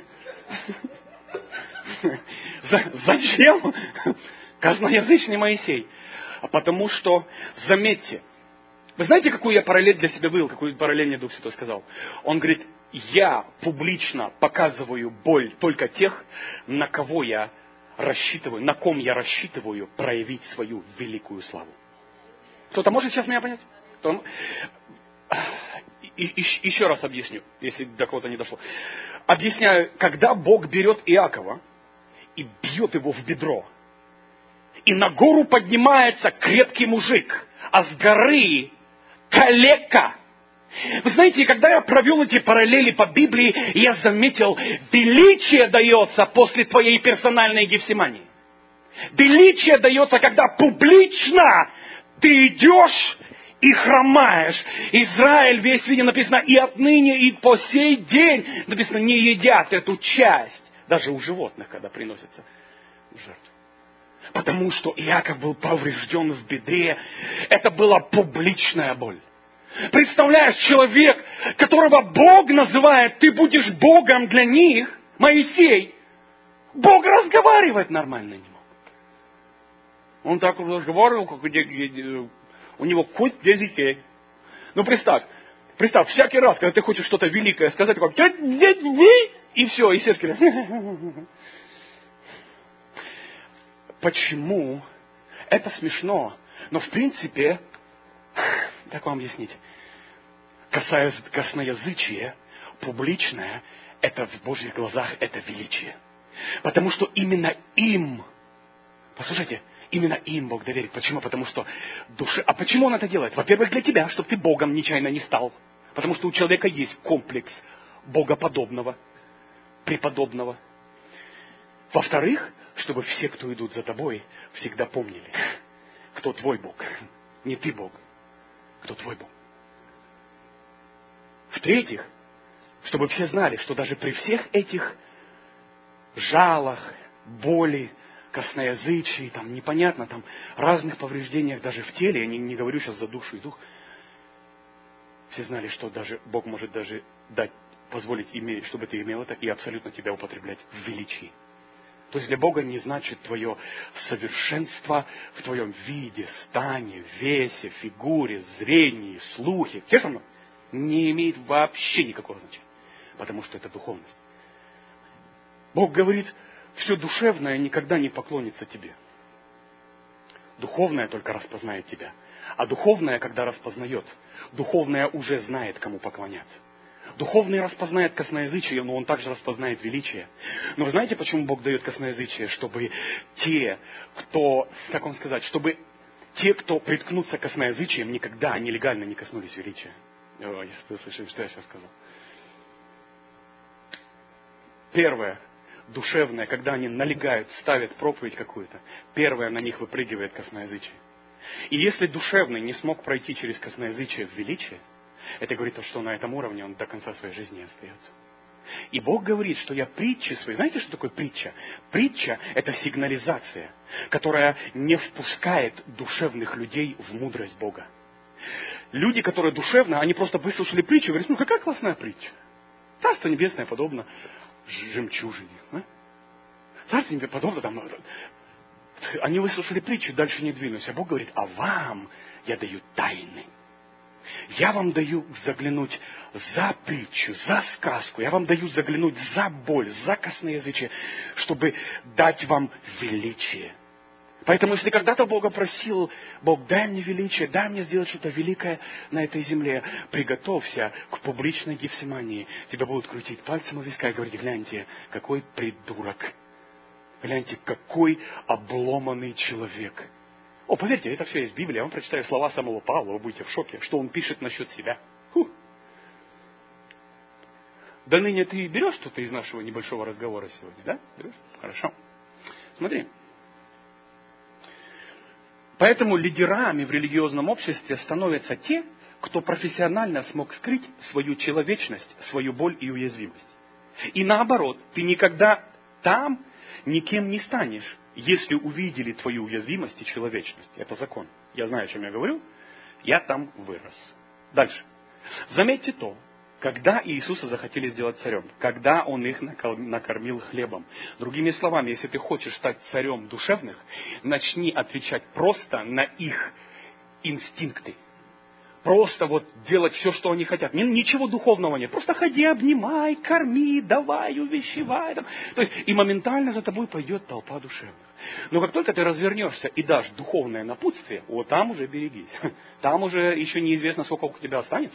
[SPEAKER 1] Зачем? Косноязычный Моисей. А потому что, заметьте, вы знаете, какую я параллель для себя вывел, какую параллель мне Дух Святой сказал? Он говорит: я публично показываю боль только тех, на кого я рассчитываю, на ком я рассчитываю проявить свою великую славу. Кто-то может сейчас меня понять? Кто... и, и, еще раз объясню, если до кого-то не дошло. Объясняю, когда Бог берет Иакова и бьет его в бедро, и на гору поднимается крепкий мужик, а с горы калека. Вы знаете, когда я провел эти параллели по Библии, я заметил, величие дается после твоей персональной Гефсимании. Величие дается, когда публично ты идешь и хромаешь. Израиль весь виден, написано, и отныне, и по сей день, написано, не едят эту часть. Даже у животных, когда приносятся в жертву. Потому что Иаков был поврежден в бедре. Это была публичная боль. Представляешь, человек, которого Бог называет, ты будешь Богом для них, Моисей, Бог разговаривать нормально не мог. Он так разговаривал, как у него кость для детей. Ну представь, представь, всякий раз, когда ты хочешь что-то великое сказать, как и все, и все сказали. Почему? Это смешно, но в принципе, как вам объяснить, касаясь косноязычия, публичное, это в Божьих глазах это величие. Потому что именно им, послушайте, именно им Бог доверит. Почему? Потому что душа... А почему Он это делает? Во-первых, для тебя, чтобы ты Богом нечаянно не стал. Потому что у человека есть комплекс богоподобного, преподобного. Во-вторых, чтобы все, кто идут за тобой, всегда помнили, кто твой Бог. Не ты Бог, кто твой Бог. В-третьих, чтобы все знали, что даже при всех этих жалах, боли, косноязычии, там, непонятно, там, разных повреждениях даже в теле, я не, не говорю сейчас за душу и дух, все знали, что даже Бог может даже дать, позволить, иметь, чтобы ты имел это и абсолютно тебя употреблять в величии. То есть для Бога не значит твое совершенство в твоем виде, стане, весе, фигуре, зрении, слухе. Все со мной? Не имеет вообще никакого значения. Потому что это духовность. Бог говорит, все душевное никогда не поклонится тебе. Духовное только распознает тебя. А духовное, когда распознает, духовное уже знает, кому поклоняться. Духовный распознает косноязычие, но он также распознает величие. Но вы знаете, почему Бог дает косноязычие? Чтобы те, кто, как вам сказать, чтобы те, кто приткнутся к косноязычиям, никогда нелегально не коснулись величия. О, если вы слышали, что я сейчас сказал. Первое, душевное, когда они налегают, ставят проповедь какую-то, первое на них выпрыгивает косноязычие. И если душевный не смог пройти через косноязычие в величие, это говорит то, что на этом уровне он до конца своей жизни остается. И Бог говорит, что я притчи свои. Знаете, что такое притча? Притча – это сигнализация, которая не впускает душевных людей в мудрость Бога. Люди, которые душевно, они просто выслушали притчу и говорят, ну какая классная притча. Царство небесное подобно жемчужине. А? Царство небесное подобно там... Они выслушали притчу, дальше не двинулись. А Бог говорит, а вам я даю тайны. Я вам даю заглянуть за притчу, за сказку. Я вам даю заглянуть за боль, за косноязычие, чтобы дать вам величие. Поэтому, если когда-то Бога просил, Бог, дай мне величие, дай мне сделать что-то великое на этой земле, приготовься к публичной Гефсимании. Тебя будут крутить пальцем у виска и говорить, гляньте, какой придурок. Гляньте, какой обломанный человек. О, поверьте, это все из Библии. Я вам прочитаю слова самого Павла, вы будете в шоке, что он пишет насчет себя. Фу. Да ныне ты берешь что-то из нашего небольшого разговора сегодня, да? Берешь? Хорошо. Смотри. Поэтому лидерами в религиозном обществе становятся те, кто профессионально смог скрыть свою человечность, свою боль и уязвимость. И наоборот, ты никогда там никем не станешь, если увидели твою уязвимость и человечность. Это закон. Я знаю, о чем я говорю. Я там вырос. Дальше. Заметьте то, когда Иисуса захотели сделать царем, когда Он их накормил хлебом. Другими словами, если ты хочешь стать царем душевных, начни отвечать просто на их инстинкты. Просто вот делать все, что они хотят. Ничего духовного нет. Просто ходи, обнимай, корми, давай, увещевай. Там. То есть, и моментально за тобой пойдет толпа душевных. Но как только ты развернешься и дашь духовное напутствие, вот там уже берегись. Там уже еще неизвестно, сколько у тебя останется.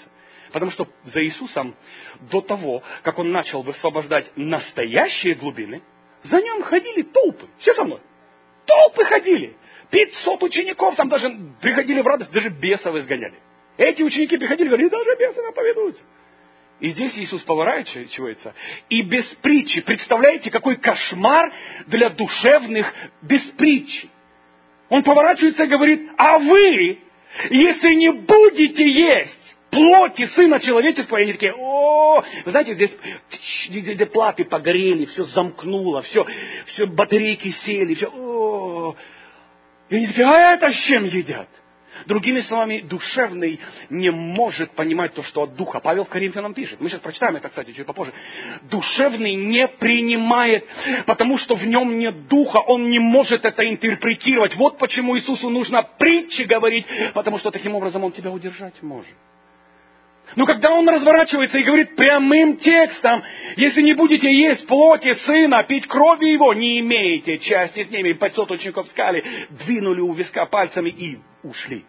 [SPEAKER 1] Потому что за Иисусом до того, как Он начал высвобождать настоящие глубины, за Ним ходили толпы. Все со мной? Толпы ходили. пятьсот учеников там даже приходили в радость, даже бесов изгоняли. Эти ученики приходили и говорили, даже бесы нам поведутся. И здесь Иисус поворачивается. И без притчи. Представляете, какой кошмар для душевных без притчи. Он поворачивается и говорит, а вы, если не будете есть плоти Сына Человеческого, и они такие, о, вы знаете, здесь где платы погорели, все замкнуло, все, все батарейки сели, все, о. И они такие, а это с чем едят? Другими словами, душевный не может понимать то, что от духа. Павел в Коринфянам пишет. Мы сейчас прочитаем это, кстати, чуть попозже. Душевный не принимает, потому что в нем нет духа. Он не может это интерпретировать. Вот почему Иисусу нужно притчи говорить, потому что таким образом он тебя удержать может. Но когда он разворачивается и говорит прямым текстом, если не будете есть плоти Сына, пить крови Его, не имеете части с ними. пятьсот учеников встали, двинули у виска пальцами и ушли.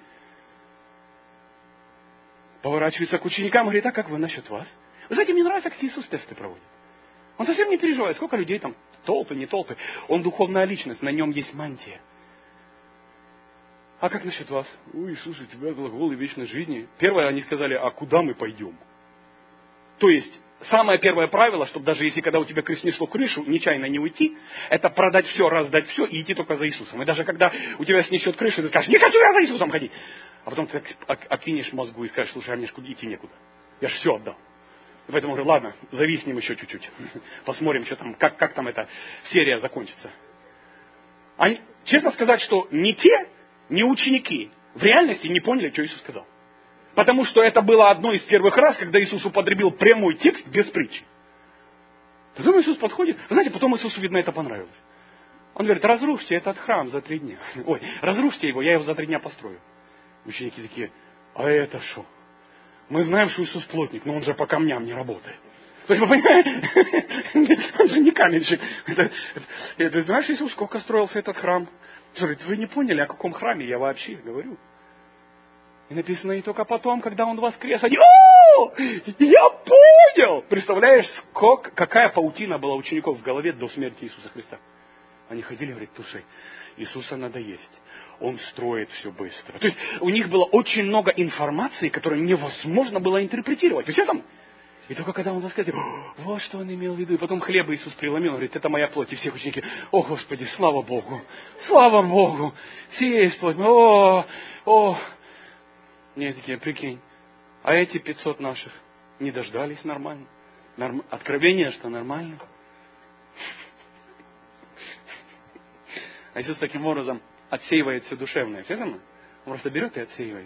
[SPEAKER 1] Поворачивается к ученикам и говорит, а как вы насчет вас? Вы знаете, мне нравится, как Иисус тесты проводит. Он совсем не переживает, сколько людей там, толпы, не толпы. Он духовная личность, на нем есть мантия. А как насчет вас? Ой, Иисус, у тебя глаголы вечной жизни. Первое, они сказали, а куда мы пойдем? То есть, самое первое правило, чтобы даже если когда у тебя снесло крышу, нечаянно не уйти, это продать все, раздать все и идти только за Иисусом. И даже когда у тебя снесет крышу, ты скажешь, не хочу я за Иисусом ходить. А потом ты окинешь мозгу и скажешь, слушай, а мне идти некуда. Я же все отдал. И поэтому говорю, ладно, зависнем еще чуть-чуть. Посмотрим, что там, как, как там эта серия закончится. Они, честно сказать, что не те, ни ученики в реальности не поняли, что Иисус сказал. Потому что это было одно из первых раз, когда Иисус употребил прямой текст без притчи. Потом Иисус подходит. Вы знаете, потом Иисусу, видно, это понравилось. Он говорит, разрушьте этот храм за три дня. Ой, разрушьте его, я его за три дня построю. Ученики такие, а это что? Мы знаем, что Иисус плотник, но он же по камням не работает. То есть, вы понимаете, он же не каменщик. Ты знаешь, Иисус, сколько строился этот храм? Говорит, вы не поняли, о каком храме я вообще говорю. И написано, и только потом, когда он воскрес, они, о, я понял! Представляешь, сколько, какая паутина была учеников в голове до смерти Иисуса Христа. Они ходили и говорят, слушай, Иисуса надо есть. Он строит все быстро. То есть, у них было очень много информации, которую невозможно было интерпретировать. Вы все там? И только когда он воскресил, вот что он имел в виду. И потом хлеб Иисус преломил, говорит, это моя плоть. И всех ученики, о, Господи, слава Богу, слава Богу, все есть плоть. О, о. Нет, такие, прикинь, а эти пятьсот наших не дождались нормально. Норм... Откровение, что нормально. А Иисус таким образом отсеивает все душевное. Все знают? Он просто берет и отсеивает.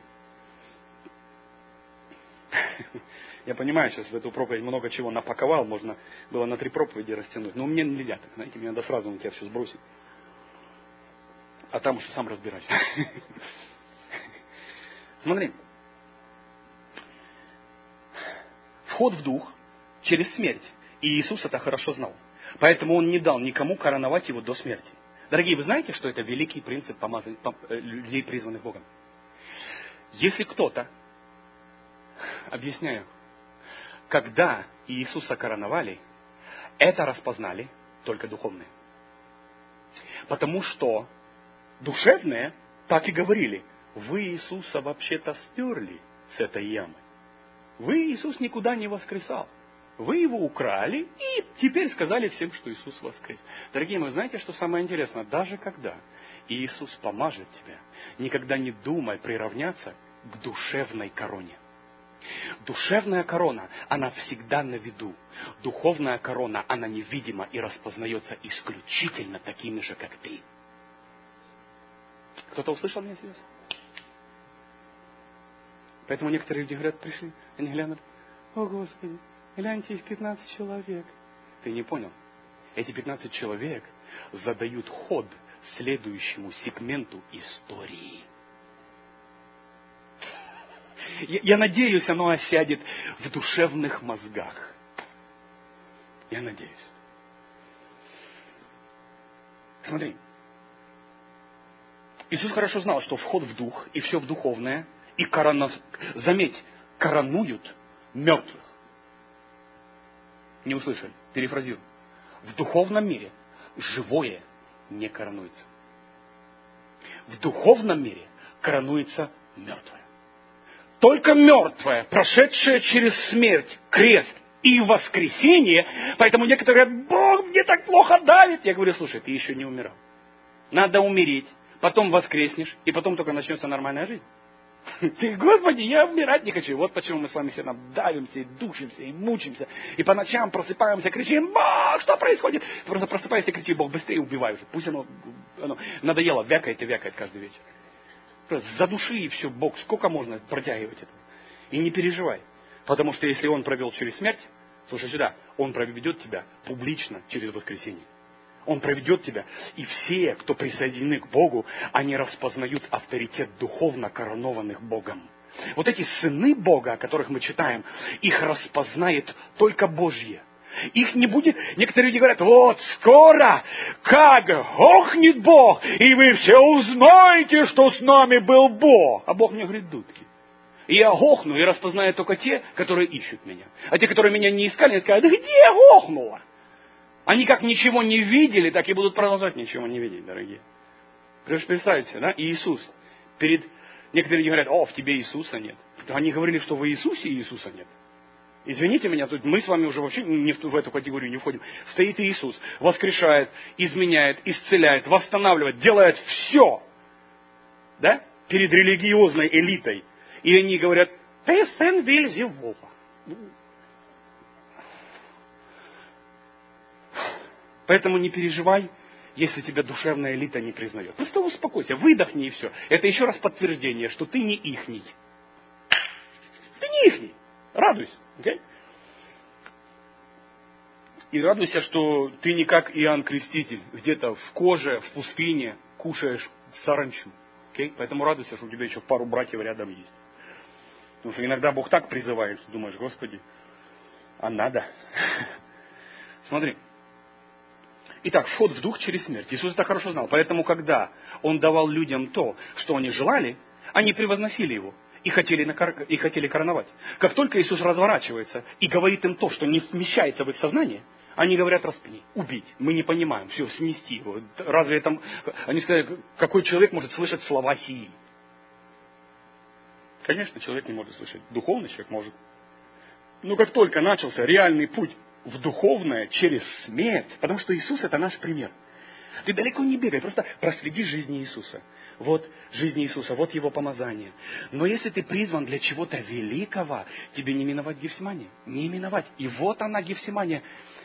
[SPEAKER 1] Я понимаю, сейчас в эту проповедь много чего напаковал, можно было на три проповеди растянуть. Но мне нельзя так, знаете, мне надо сразу на тебя все сбросить. А там уж сам разбирайся. Смотри. Вход в дух через смерть. И Иисус это хорошо знал. Поэтому Он не дал никому короновать Его до смерти. Дорогие, вы знаете, что это великий принцип помазан... людей, призванных Богом? Если кто-то, объясняю, когда Иисуса короновали, это распознали только духовные. Потому что душевные так и говорили, вы Иисуса вообще-то сперли с этой ямы. Вы, Иисус, никуда не воскресал. Вы его украли и теперь сказали всем, что Иисус воскрес. Дорогие мои, знаете, что самое интересное? Даже когда Иисус помажет тебя, никогда не думай приравняться к душевной короне. Душевная корона, она всегда на виду. Духовная корона, она невидима и распознается исключительно такими же, как ты. Кто-то услышал меня сейчас? Поэтому некоторые люди говорят, пришли, они глянут, о Господи, гляньте, их пятнадцать человек. Ты не понял? Эти пятнадцать человек задают ход следующему сегменту истории. Я, я надеюсь, оно осядет в душевных мозгах. Я надеюсь. Смотри. Иисус хорошо знал, что вход в дух и все в духовное, и корона, заметь, коронуют мертвых. Не услышали? Перефразирую. В духовном мире живое не коронуется. В духовном мире коронуется мертвое. Только мертвое, прошедшее через смерть, крест и воскресение, поэтому некоторые говорят, Бог мне так плохо давит. Я говорю, слушай, ты еще не умирал. Надо умереть, потом воскреснешь, и потом только начнется нормальная жизнь. Ты, Господи, я умирать не хочу. Вот почему мы с вами все там давимся, и душимся, и мучимся, и по ночам просыпаемся, кричим, Бог, что происходит? Ты просто просыпаешься и кричишь, Бог, быстрее убивай уже. Пусть оно, оно надоело, вякает и вякает каждый вечер. Просто задуши и все, Бог, сколько можно протягивать это? И не переживай. Потому что если Он провел через смерть, слушай сюда, Он проведет тебя публично через воскресение. Он проведет тебя, и все, кто присоединены к Богу, они распознают авторитет духовно коронованных Богом. Вот эти сыны Бога, о которых мы читаем, их распознает только Божье. Их не будет. Некоторые люди говорят, вот скоро, как гохнет Бог, и вы все узнаете, что с нами был Бог. А Бог мне говорит, дудки. И я гохну, и распознаю только те, которые ищут меня. А те, которые меня не искали, они скажут, да где гохнула? Они как ничего не видели, так и будут продолжать ничего не видеть, дорогие. Представьте себе, да, Иисус. Перед... Некоторые люди говорят, о, в тебе Иисуса нет. Они говорили, что в Иисусе Иисуса нет. Извините меня, тут мы с вами уже вообще не в, в эту категорию не входим. Стоит Иисус, воскрешает, изменяет, исцеляет, восстанавливает, делает все. Да? Перед религиозной элитой. И они говорят, ты сын Вельзевула. Поэтому не переживай, если тебя душевная элита не признает. Просто успокойся, выдохни и все. Это еще раз подтверждение, что ты не ихний. Ты не ихний. Радуйся. Okay? И радуйся, что ты не как Иоанн Креститель, где-то в коже, в пустыне кушаешь саранчу. Okay? Поэтому радуйся, что у тебя еще пару братьев рядом есть. Потому что иногда Бог так призывает, что думаешь, Господи, а надо? Смотри. Итак, вход в дух через смерть. Иисус это хорошо знал. Поэтому, когда Он давал людям то, что они желали, они превозносили Его и хотели, накор... и хотели короновать. Как только Иисус разворачивается и говорит им то, что не вмещается в их сознание, они говорят, распни, убить. Мы не понимаем, все, снести его. Разве это... Они сказали, какой человек может слышать слова сии? Конечно, человек не может слышать. Духовный человек может. Но как только начался реальный путь в духовное через смерть, потому что Иисус это наш пример. Ты далеко не бегай, просто проследи жизнь Иисуса. Вот жизнь Иисуса, вот Его помазание. Но если ты призван для чего-то великого, тебе не миновать Гефсимании. Не миновать. И вот она, Гефсимания.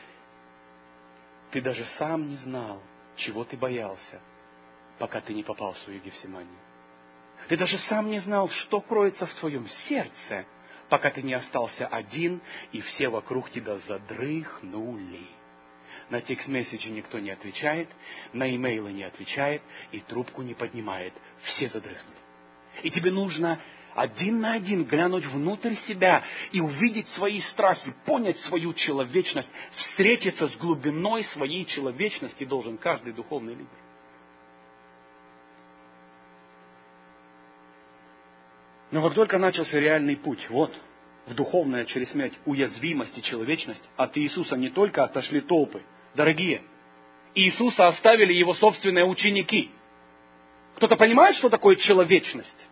[SPEAKER 1] Ты даже сам не знал, чего ты боялся, пока ты не попал в свою Гефсиманию. Ты даже сам не знал, что кроется в твоем сердце, пока ты не остался один, и все вокруг тебя задрыхнули. На текст-месседжи никто не отвечает, на имейлы не отвечает, и трубку не поднимает. Все задрыхнули. И тебе нужно один на один глянуть внутрь себя и увидеть свои страхи, понять свою человечность, встретиться с глубиной своей человечности должен каждый духовный лидер. Но как только начался реальный путь, вот, в духовное через смерть, уязвимость и человечность, от Иисуса не только отошли толпы. Дорогие, Иисуса оставили Его собственные ученики. Кто-то понимает, что такое человечность?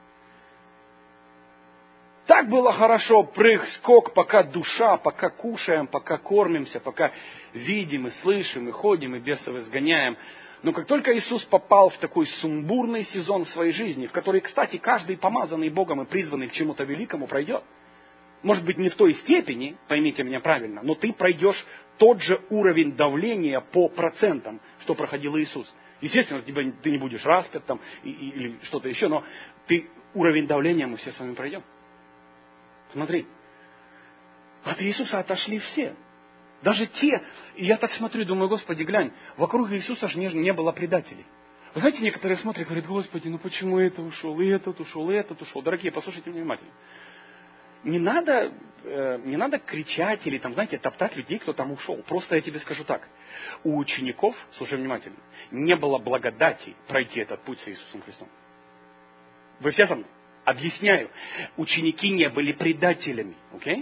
[SPEAKER 1] Так было хорошо, прыг, скок, пока душа, пока кушаем, пока кормимся, пока видим и слышим, и ходим, и бесов изгоняем. Но как только Иисус попал в такой сумбурный сезон в своей жизни, в который, кстати, каждый помазанный Богом и призванный к чему-то великому пройдет, может быть, не в той степени, поймите меня правильно, но ты пройдешь тот же уровень давления по процентам, что проходил Иисус. Естественно, ты не будешь распят там, и, и, или что-то еще, но ты, уровень давления мы все с вами пройдем. Смотри, от Иисуса отошли все. Даже те, и я так смотрю, думаю, Господи, глянь, вокруг Иисуса же не, не было предателей. Вы знаете, некоторые смотрят и говорят, Господи, ну почему это ушел, и этот ушел, и этот ушел. Дорогие, послушайте меня внимательно. Не надо, э, не надо кричать или, там, знаете, топтать людей, кто там ушел. Просто я тебе скажу так. У учеников, слушай внимательно, не было благодати пройти этот путь с Иисусом Христом. Вы все со мной? Объясняю. Ученики не были предателями. Okay?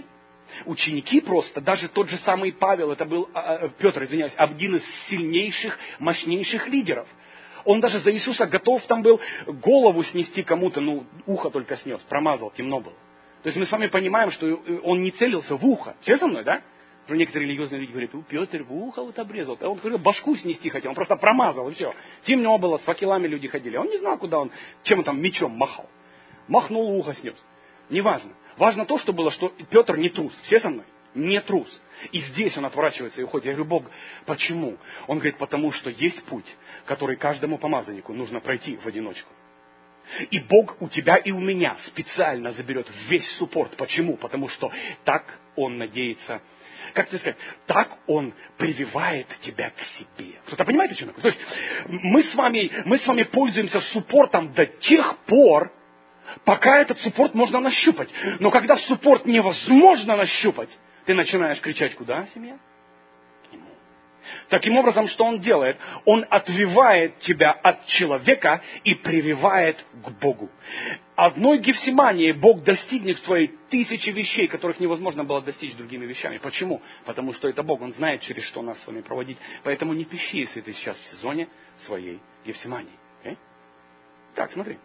[SPEAKER 1] Ученики просто, даже тот же самый Павел, это был, Петр, извиняюсь, один из сильнейших, мощнейших лидеров. Он даже за Иисуса готов там был голову снести кому-то, ну, ухо только снес, промазал, темно было. То есть мы с вами понимаем, что он не целился в ухо. Все со мной, да? Уже некоторые религиозные люди говорят, Петр в ухо вот обрезал. А он говорит, башку снести хотел, он просто промазал, и все. Темно было, с факелами люди ходили. Он не знал, куда он, чем он там мечом махал. Махнул, ухо снес. Неважно. Важно то, что было, что Петр не трус. Все со мной? Не трус. И здесь он отворачивается и уходит. Я говорю, Бог, почему? Он говорит, потому что есть путь, который каждому помазаннику нужно пройти в одиночку. И Бог у тебя и у меня специально заберет весь суппорт. Почему? Потому что так Он надеется, как тебе сказать, так Он прививает тебя к себе. Кто-то понимает, о чем я говорю? То есть мы с вами, мы с вами пользуемся суппортом до тех пор, пока этот суппорт можно нащупать. Но когда суппорт невозможно нащупать, ты начинаешь кричать, куда, семья? К Нему. Таким образом, что Он делает? Он отвивает тебя от человека и прививает к Богу. Одной Гефсимании Бог достигнет в твоей тысячи вещей, которых невозможно было достичь другими вещами. Почему? Потому что это Бог, Он знает, через что нас с вами проводить. Поэтому не пищи, если ты сейчас в сезоне своей Гефсимании. Okay? Так, смотри.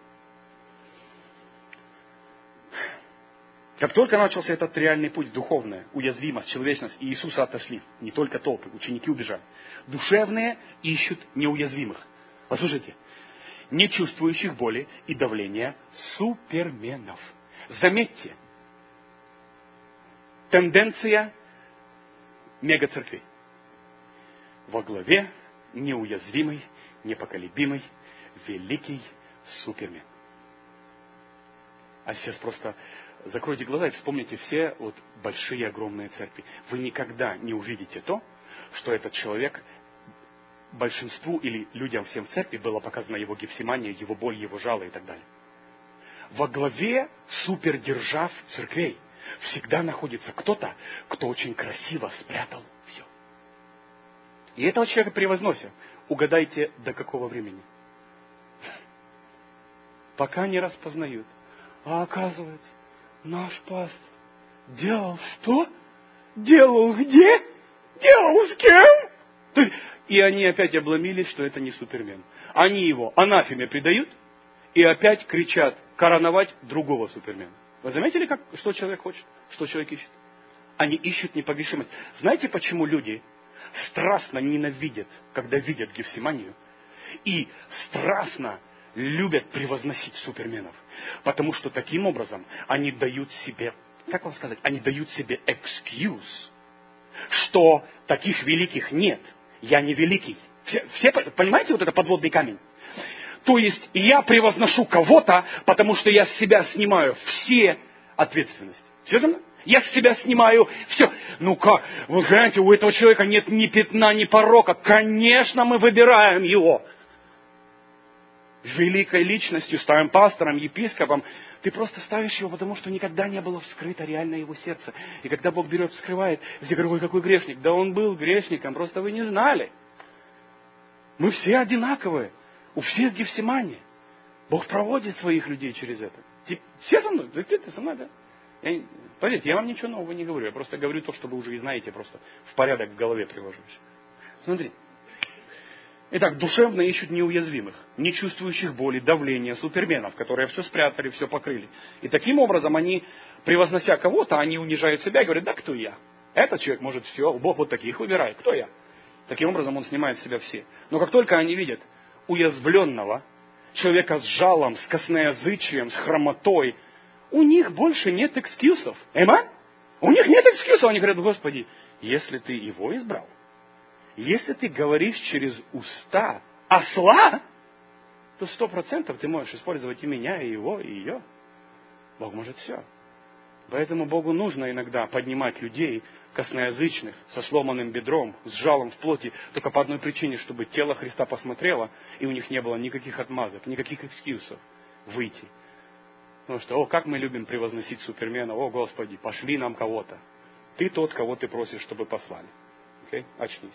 [SPEAKER 1] Как только начался этот реальный путь, духовная, уязвимость, человечность, и Иисуса отошли, не только толпы, ученики убежали. Душевные ищут неуязвимых. Послушайте, не чувствующих боли и давления суперменов. Заметьте, тенденция мегацерквей. Во главе неуязвимый, непоколебимый, великий супермен. А сейчас просто закройте глаза и вспомните все вот большие, огромные церкви. Вы никогда не увидите то, что этот человек, большинству или людям всем в церкви было показано его гефсимания, его боль, его жало и так далее. Во главе супердержав церквей всегда находится кто-то, кто очень красиво спрятал все. И этого человека превозносят. Угадайте, до какого времени? Пока не распознают. А оказывается, наш пастор делал что? Делал где? Делал с кем? То есть, и они опять обломились, что это не супермен. Они его анафеме предают и опять кричат короновать другого супермена. Вы заметили, как, что человек хочет? Что человек ищет? Они ищут непогрешимость. Знаете, почему люди страстно ненавидят, когда видят Гефсиманию, и страстно любят превозносить суперменов? Потому что таким образом они дают себе, как вам сказать, они дают себе excuse, что таких великих нет. Я не великий. Все, все понимаете вот это подводный камень? То есть я превозношу кого-то, потому что я с себя снимаю все ответственности. Все это? Я с себя снимаю все. Ну как? Вы знаете, у этого человека нет ни пятна, ни порока. Конечно, мы выбираем его. Великой личностью, ставим пастором, епископом. Ты просто ставишь его, потому что никогда не было вскрыто реально его сердце. И когда Бог берет, вскрывает, все говорят, ой, какой грешник. Да он был грешником, просто вы не знали. Мы все одинаковые. У всех Гефсимания. Бог проводит своих людей через это. Все со мной? Да ты, ты со мной, да? Я, поверьте, я вам ничего нового не говорю. Я просто говорю то, что вы уже и знаете, просто в порядок в голове привожу. Смотри. Итак, душевно ищут неуязвимых, не чувствующих боли, давления, суперменов, которые все спрятали, все покрыли. И таким образом они, превознося кого-то, они унижают себя и говорят, да кто я? Этот человек может все, Бог вот таких выбирает, кто я? Таким образом он снимает с себя все. Но как только они видят уязвленного, человека с жалом, с косноязычием, с хромотой, у них больше нет экскьюсов. Эймэн? У них нет экскьюсов. Они говорят, Господи, если ты его избрал, если ты говоришь через уста осла, то сто процентов ты можешь использовать и меня, и его, и ее. Бог может все. Поэтому Богу нужно иногда поднимать людей косноязычных, со сломанным бедром, с жалом в плоти, только по одной причине, чтобы тело Христа посмотрело, и у них не было никаких отмазок, никаких экскьюсов выйти. Потому что, о, как мы любим превозносить супермена, о, Господи, пошли нам кого-то. Ты тот, кого ты просишь, чтобы послали. Окей? Очнись.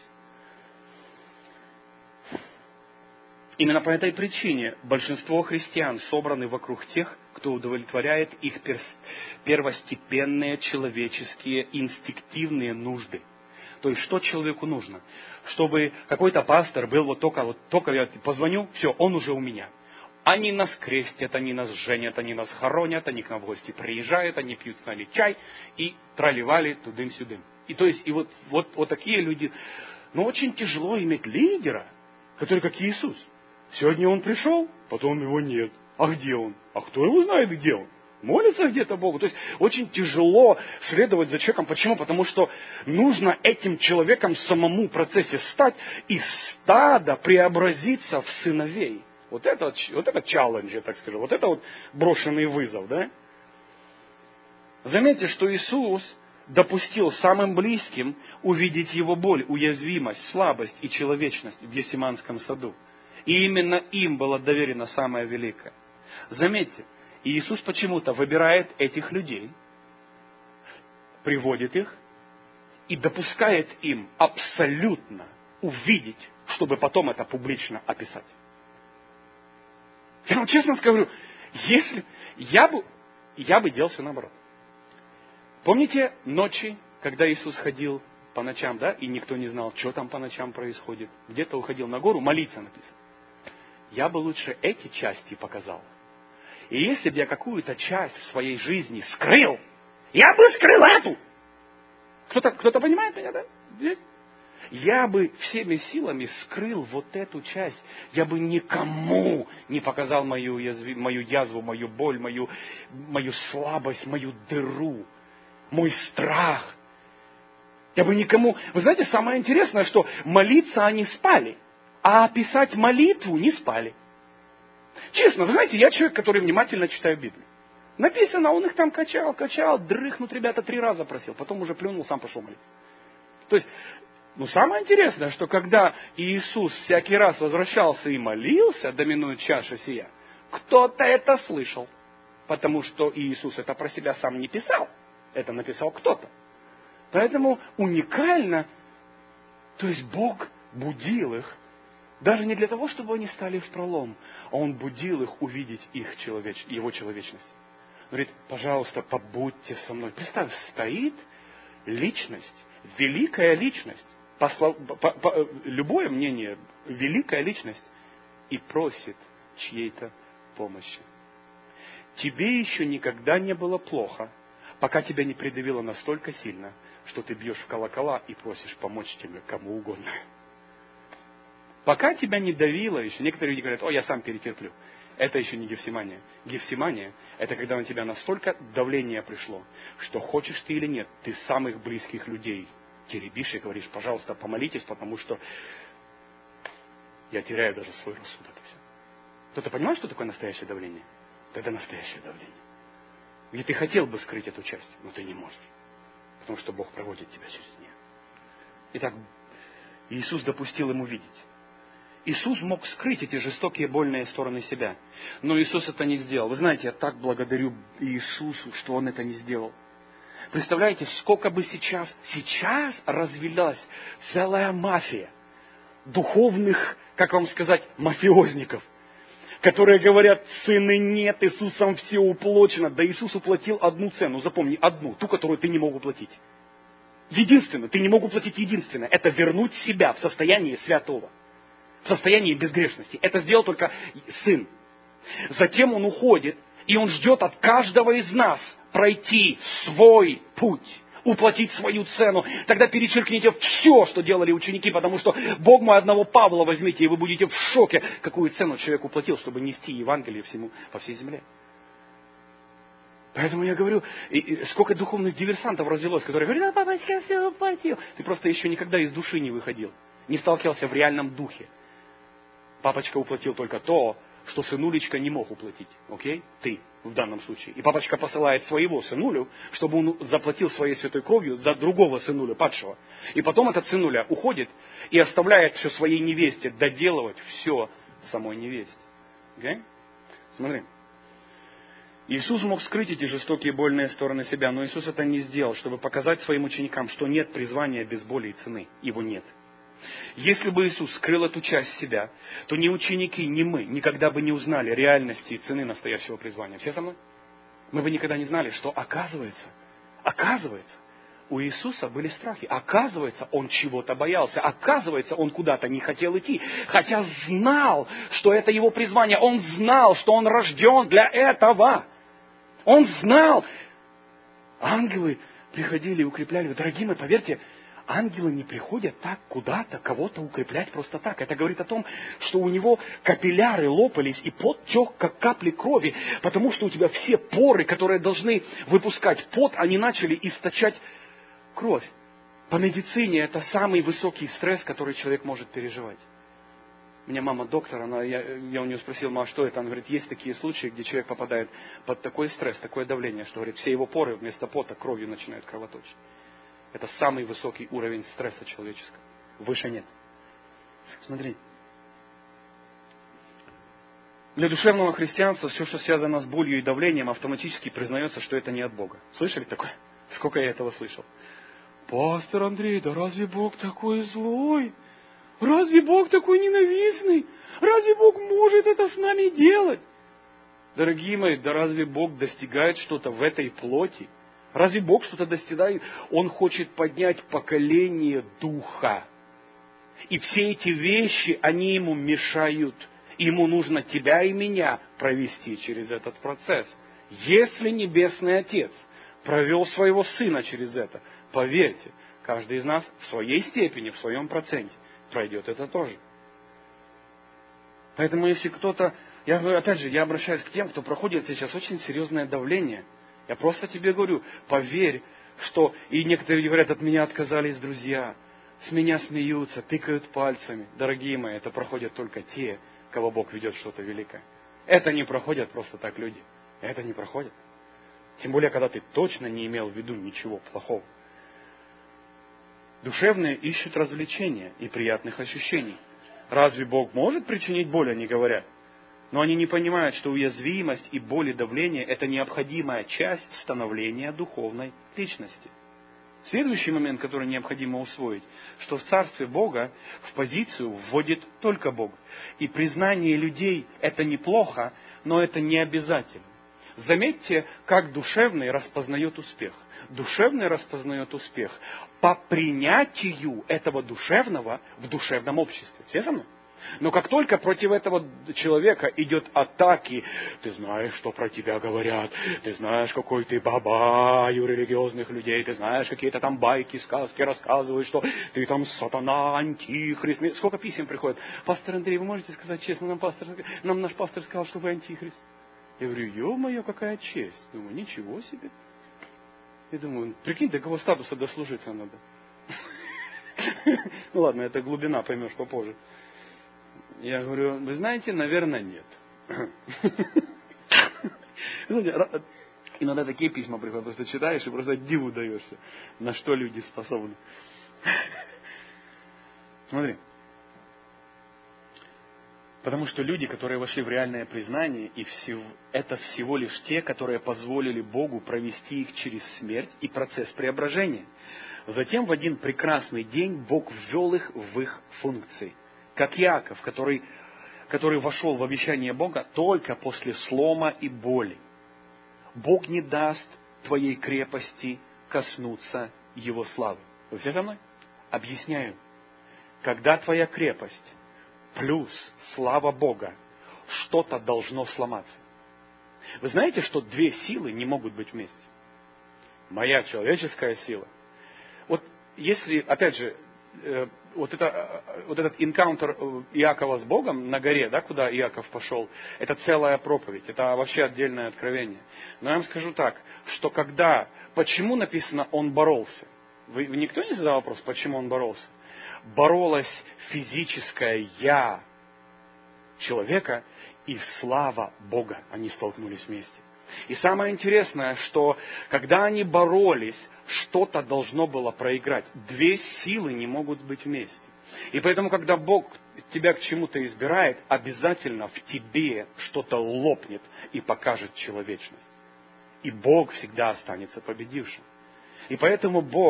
[SPEAKER 1] Именно по этой причине большинство христиан собраны вокруг тех, кто что удовлетворяет их первостепенные человеческие инстинктивные нужды. То есть, что человеку нужно? Чтобы какой-то пастор был вот только, вот только я позвоню, все, он уже у меня. Они нас крестят, они нас женят, они нас хоронят, они к нам в гости приезжают, они пьют с нами чай и траливали тудым-сюдым. И то есть, и вот, вот, вот такие люди. Но очень тяжело иметь лидера, который как Иисус. Сегодня он пришел, потом его нет. А где он? А кто его знает, где он? Молится где-то Богу. То есть очень тяжело следовать за человеком. Почему? Потому что нужно этим человеком самому в процессе стать и стада преобразиться в сыновей. Вот это, вот это челлендж, я так скажу. Вот это вот брошенный вызов, да? Заметьте, что Иисус допустил самым близким увидеть его боль, уязвимость, слабость и человечность в Гефсиманском саду. И именно им было доверено самое великое. Заметьте, Иисус почему-то выбирает этих людей, приводит их и допускает им абсолютно увидеть, чтобы потом это публично описать. Я вам честно скажу, если я бы, я бы делал все наоборот. Помните ночи, когда Иисус ходил по ночам, да, и никто не знал, что там по ночам происходит? Где-то уходил на гору, молиться написано. Я бы лучше эти части показал. И если бы я какую-то часть в своей жизни скрыл, я бы скрыл эту. Кто-то, кто-то понимает меня, да? Здесь? Я бы всеми силами скрыл вот эту часть. Я бы никому не показал мою, уязви, мою язву, мою боль, мою, мою слабость, мою дыру, мой страх. Я бы никому... Вы знаете, самое интересное, что молиться они спали, а описать молитву не спали. Честно, вы знаете, я человек, который внимательно читает Библию. Написано, он их там качал, качал, дрыхнут ребята три раза просил, потом уже плюнул, сам пошел молиться. То есть, ну самое интересное, что когда Иисус всякий раз возвращался и молился, доминует чаша сия, кто-то это слышал. Потому что Иисус это про себя сам не писал. Это написал кто-то. Поэтому уникально, то есть Бог будил их, даже не для того, чтобы они стали в пролом, а Он будил их увидеть их человеч... Его человечность. Говорит, пожалуйста, побудьте со мной. Представь, стоит личность, великая личность, по слов... по... По... любое мнение, великая личность, и просит чьей-то помощи. Тебе еще никогда не было плохо, пока тебя не придавило настолько сильно, что ты бьешь в колокола и просишь помочь тебе кому угодно. Пока тебя не давило еще, некоторые люди говорят, о, я сам перетерплю. Это еще не Гефсимания. Гефсимания – это когда на тебя настолько давление пришло, что хочешь ты или нет, ты самых близких людей теребишь и говоришь, пожалуйста, помолитесь, потому что я теряю даже свой рассудок. Кто-то понимает, что такое настоящее давление? Это настоящее давление. Где ты хотел бы скрыть эту часть, но ты не можешь. Потому что Бог проводит тебя через нее. Итак, Иисус допустил им увидеть. Иисус мог скрыть эти жестокие, больные стороны себя. Но Иисус это не сделал. Вы знаете, я так благодарю Иисусу, что Он это не сделал. Представляете, сколько бы сейчас, сейчас развилась целая мафия духовных, как вам сказать, мафиозников, которые говорят, цены нет, Иисусом все уплочено. Да Иисус уплатил одну цену, запомни, одну, ту, которую ты не мог уплатить. Единственную, ты не мог уплатить единственное, это вернуть себя в состояние святого, в состоянии безгрешности. Это сделал только Сын. Затем Он уходит, и Он ждет от каждого из нас пройти свой путь, уплатить свою цену. Тогда перечеркните все, что делали ученики, потому что Бог мой, одного Павла возьмите, и вы будете в шоке, какую цену человек уплатил, чтобы нести Евангелие всему, по всей земле. Поэтому я говорю, и, и сколько духовных диверсантов развелось, которые говорят, а папочка, я все уплатил. Ты просто еще никогда из души не выходил, не сталкивался в реальном духе. Папочка уплатил только то, что сынулечка не мог уплатить. Окей? Ты в данном случае. И папочка посылает своего сынулю, чтобы он заплатил своей святой кровью за другого сынуля, падшего. И потом этот сынуля уходит и оставляет все своей невесте доделывать все самой невесте. Окей? Смотри. Иисус мог скрыть эти жестокие больные стороны себя, но Иисус это не сделал, чтобы показать своим ученикам, что нет призвания без боли и цены. Его нет. Если бы Иисус скрыл эту часть себя, то ни ученики, ни мы никогда бы не узнали реальности и цены настоящего призвания. Все со мной? Мы бы никогда не знали, что оказывается, оказывается, у Иисуса были страхи. Оказывается, Он чего-то боялся. Оказывается, Он куда-то не хотел идти. Хотя знал, что это Его призвание. Он знал, что Он рожден для этого. Он знал. Ангелы приходили и укрепляли. Дорогие мои, поверьте, ангелы не приходят так куда-то, кого-то укреплять просто так. Это говорит о том, что у него капилляры лопались, и пот тек, как капли крови, потому что у тебя все поры, которые должны выпускать пот, они начали источать кровь. По медицине это самый высокий стресс, который человек может переживать. У меня мама доктор, она, я, я у нее спросил, мама, что это? Она говорит, есть такие случаи, где человек попадает под такой стресс, такое давление, что, говорит, все его поры вместо пота кровью начинают кровоточить. Это самый высокий уровень стресса человеческого. Выше нет. Смотри. Для душевного христианства все, что связано с болью и давлением, автоматически признается, что это не от Бога. Слышали такое? Сколько я этого слышал? Пастор Андрей, да разве Бог такой злой? Разве Бог такой ненавистный? Разве Бог может это с нами делать? Дорогие мои, да разве Бог достигает что-то в этой плоти? Разве Бог что-то достигает? Он хочет поднять поколение духа. И все эти вещи, они ему мешают. Ему нужно тебя и меня провести через этот процесс. Если Небесный Отец провел своего Сына через это, поверьте, каждый из нас в своей степени, в своем проценте пройдет это тоже. Поэтому если кто-то, я говорю, опять же, я обращаюсь к тем, кто проходит сейчас очень серьезное давление. Я просто тебе говорю, поверь, что, и некоторые говорят, от меня отказались друзья, с меня смеются, тыкают пальцами. Дорогие мои, это проходят только те, кого Бог ведет в что-то великое. Это не проходят просто так люди. Это не проходит. Тем более, когда ты точно не имел в виду ничего плохого. Душевные ищут развлечения и приятных ощущений. Разве Бог может причинить боль, они говорят? Но они не понимают, что уязвимость и боль и давление – это необходимая часть становления духовной личности. Следующий момент, который необходимо усвоить, что в Царстве Бога в позицию вводит только Бог. И признание людей – это неплохо, но это не обязательно. Заметьте, как душевный распознает успех. Душевный распознает успех по принятию этого душевного в душевном обществе. Все со мной? Но как только против этого человека идет атаки, ты знаешь, что про тебя говорят, ты знаешь, какой ты бабай у религиозных людей, ты знаешь, какие-то там байки, сказки рассказывают, что ты там сатана, антихрист. Сколько писем приходит? Пастор Андрей, вы можете сказать честно, нам, пастор, нам наш пастор сказал, что вы антихрист. Я говорю, ё-моё, какая честь. Думаю, ничего себе. Я думаю, прикинь, до какого статуса дослужиться надо. Ну ладно, это глубина, поймешь попозже. Я говорю, вы знаете, наверное, нет. Иногда такие письма приходят, просто читаешь и просто диву даешься, на что люди способны. Смотри. Потому что люди, которые вошли в реальное признание, и всего, это всего лишь те, которые позволили Богу провести их через смерть и процесс преображения. Затем в один прекрасный день Бог ввел их в их функции. Как Иаков, который, который вошел в обещание Бога только после слома и боли. Бог не даст твоей крепости коснуться Его славы. Вы все со мной? Объясняю. Когда твоя крепость плюс слава Бога, что-то должно сломаться. Вы знаете, что две силы не могут быть вместе? Моя человеческая сила. Вот если, опять же, вот, это, вот этот энкаунтер Иакова с Богом на горе, да, куда Иаков пошел, это целая проповедь, это вообще отдельное откровение. Но я вам скажу так, что когда, почему написано «он боролся»? Вы, никто не задал вопрос, почему он боролся? Боролось физическое «я» человека и слава Бога. Они столкнулись вместе. И самое интересное, что когда они боролись, что-то должно было проиграть. Две силы не могут быть вместе. И поэтому, когда Бог тебя к чему-то избирает, обязательно в тебе что-то лопнет и покажет человечность. И Бог всегда останется победившим. И поэтому Бог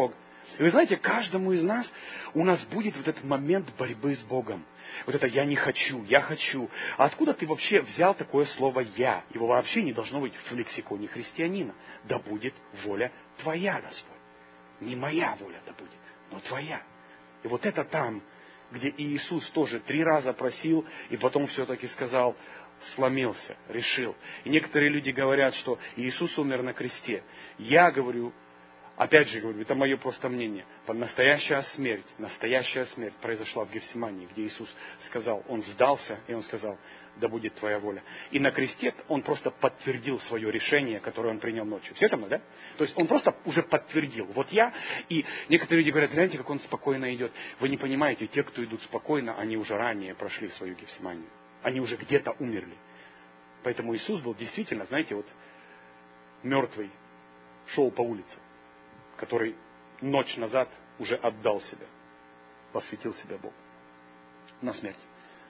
[SPEAKER 1] И вы знаете, каждому из нас, у нас будет вот этот момент борьбы с Богом. Вот это «я не хочу», «я хочу». А откуда ты вообще взял такое слово «я»? Его вообще не должно быть в лексиконе христианина. Да будет воля твоя, Господь. Не моя воля да будет, но твоя. И вот это там, где Иисус тоже три раза просил, и потом все-таки сказал, сломился, решил. И некоторые люди говорят, что Иисус умер на кресте. Я говорю, опять же говорю, это мое просто мнение. Настоящая смерть, настоящая смерть произошла в Гефсимании, где Иисус сказал, Он сдался, и Он сказал, да будет твоя воля. И на кресте Он просто подтвердил свое решение, которое Он принял ночью. Все со мной, да? То есть Он просто уже подтвердил. Вот я, и некоторые люди говорят, гляньте, как Он спокойно идет. Вы не понимаете, те, кто идут спокойно, они уже ранее прошли свою Гефсиманию. Они уже где-то умерли. Поэтому Иисус был действительно, знаете, вот мертвый, шел по улице, который ночь назад уже отдал себя, посвятил себя Богу на смерть.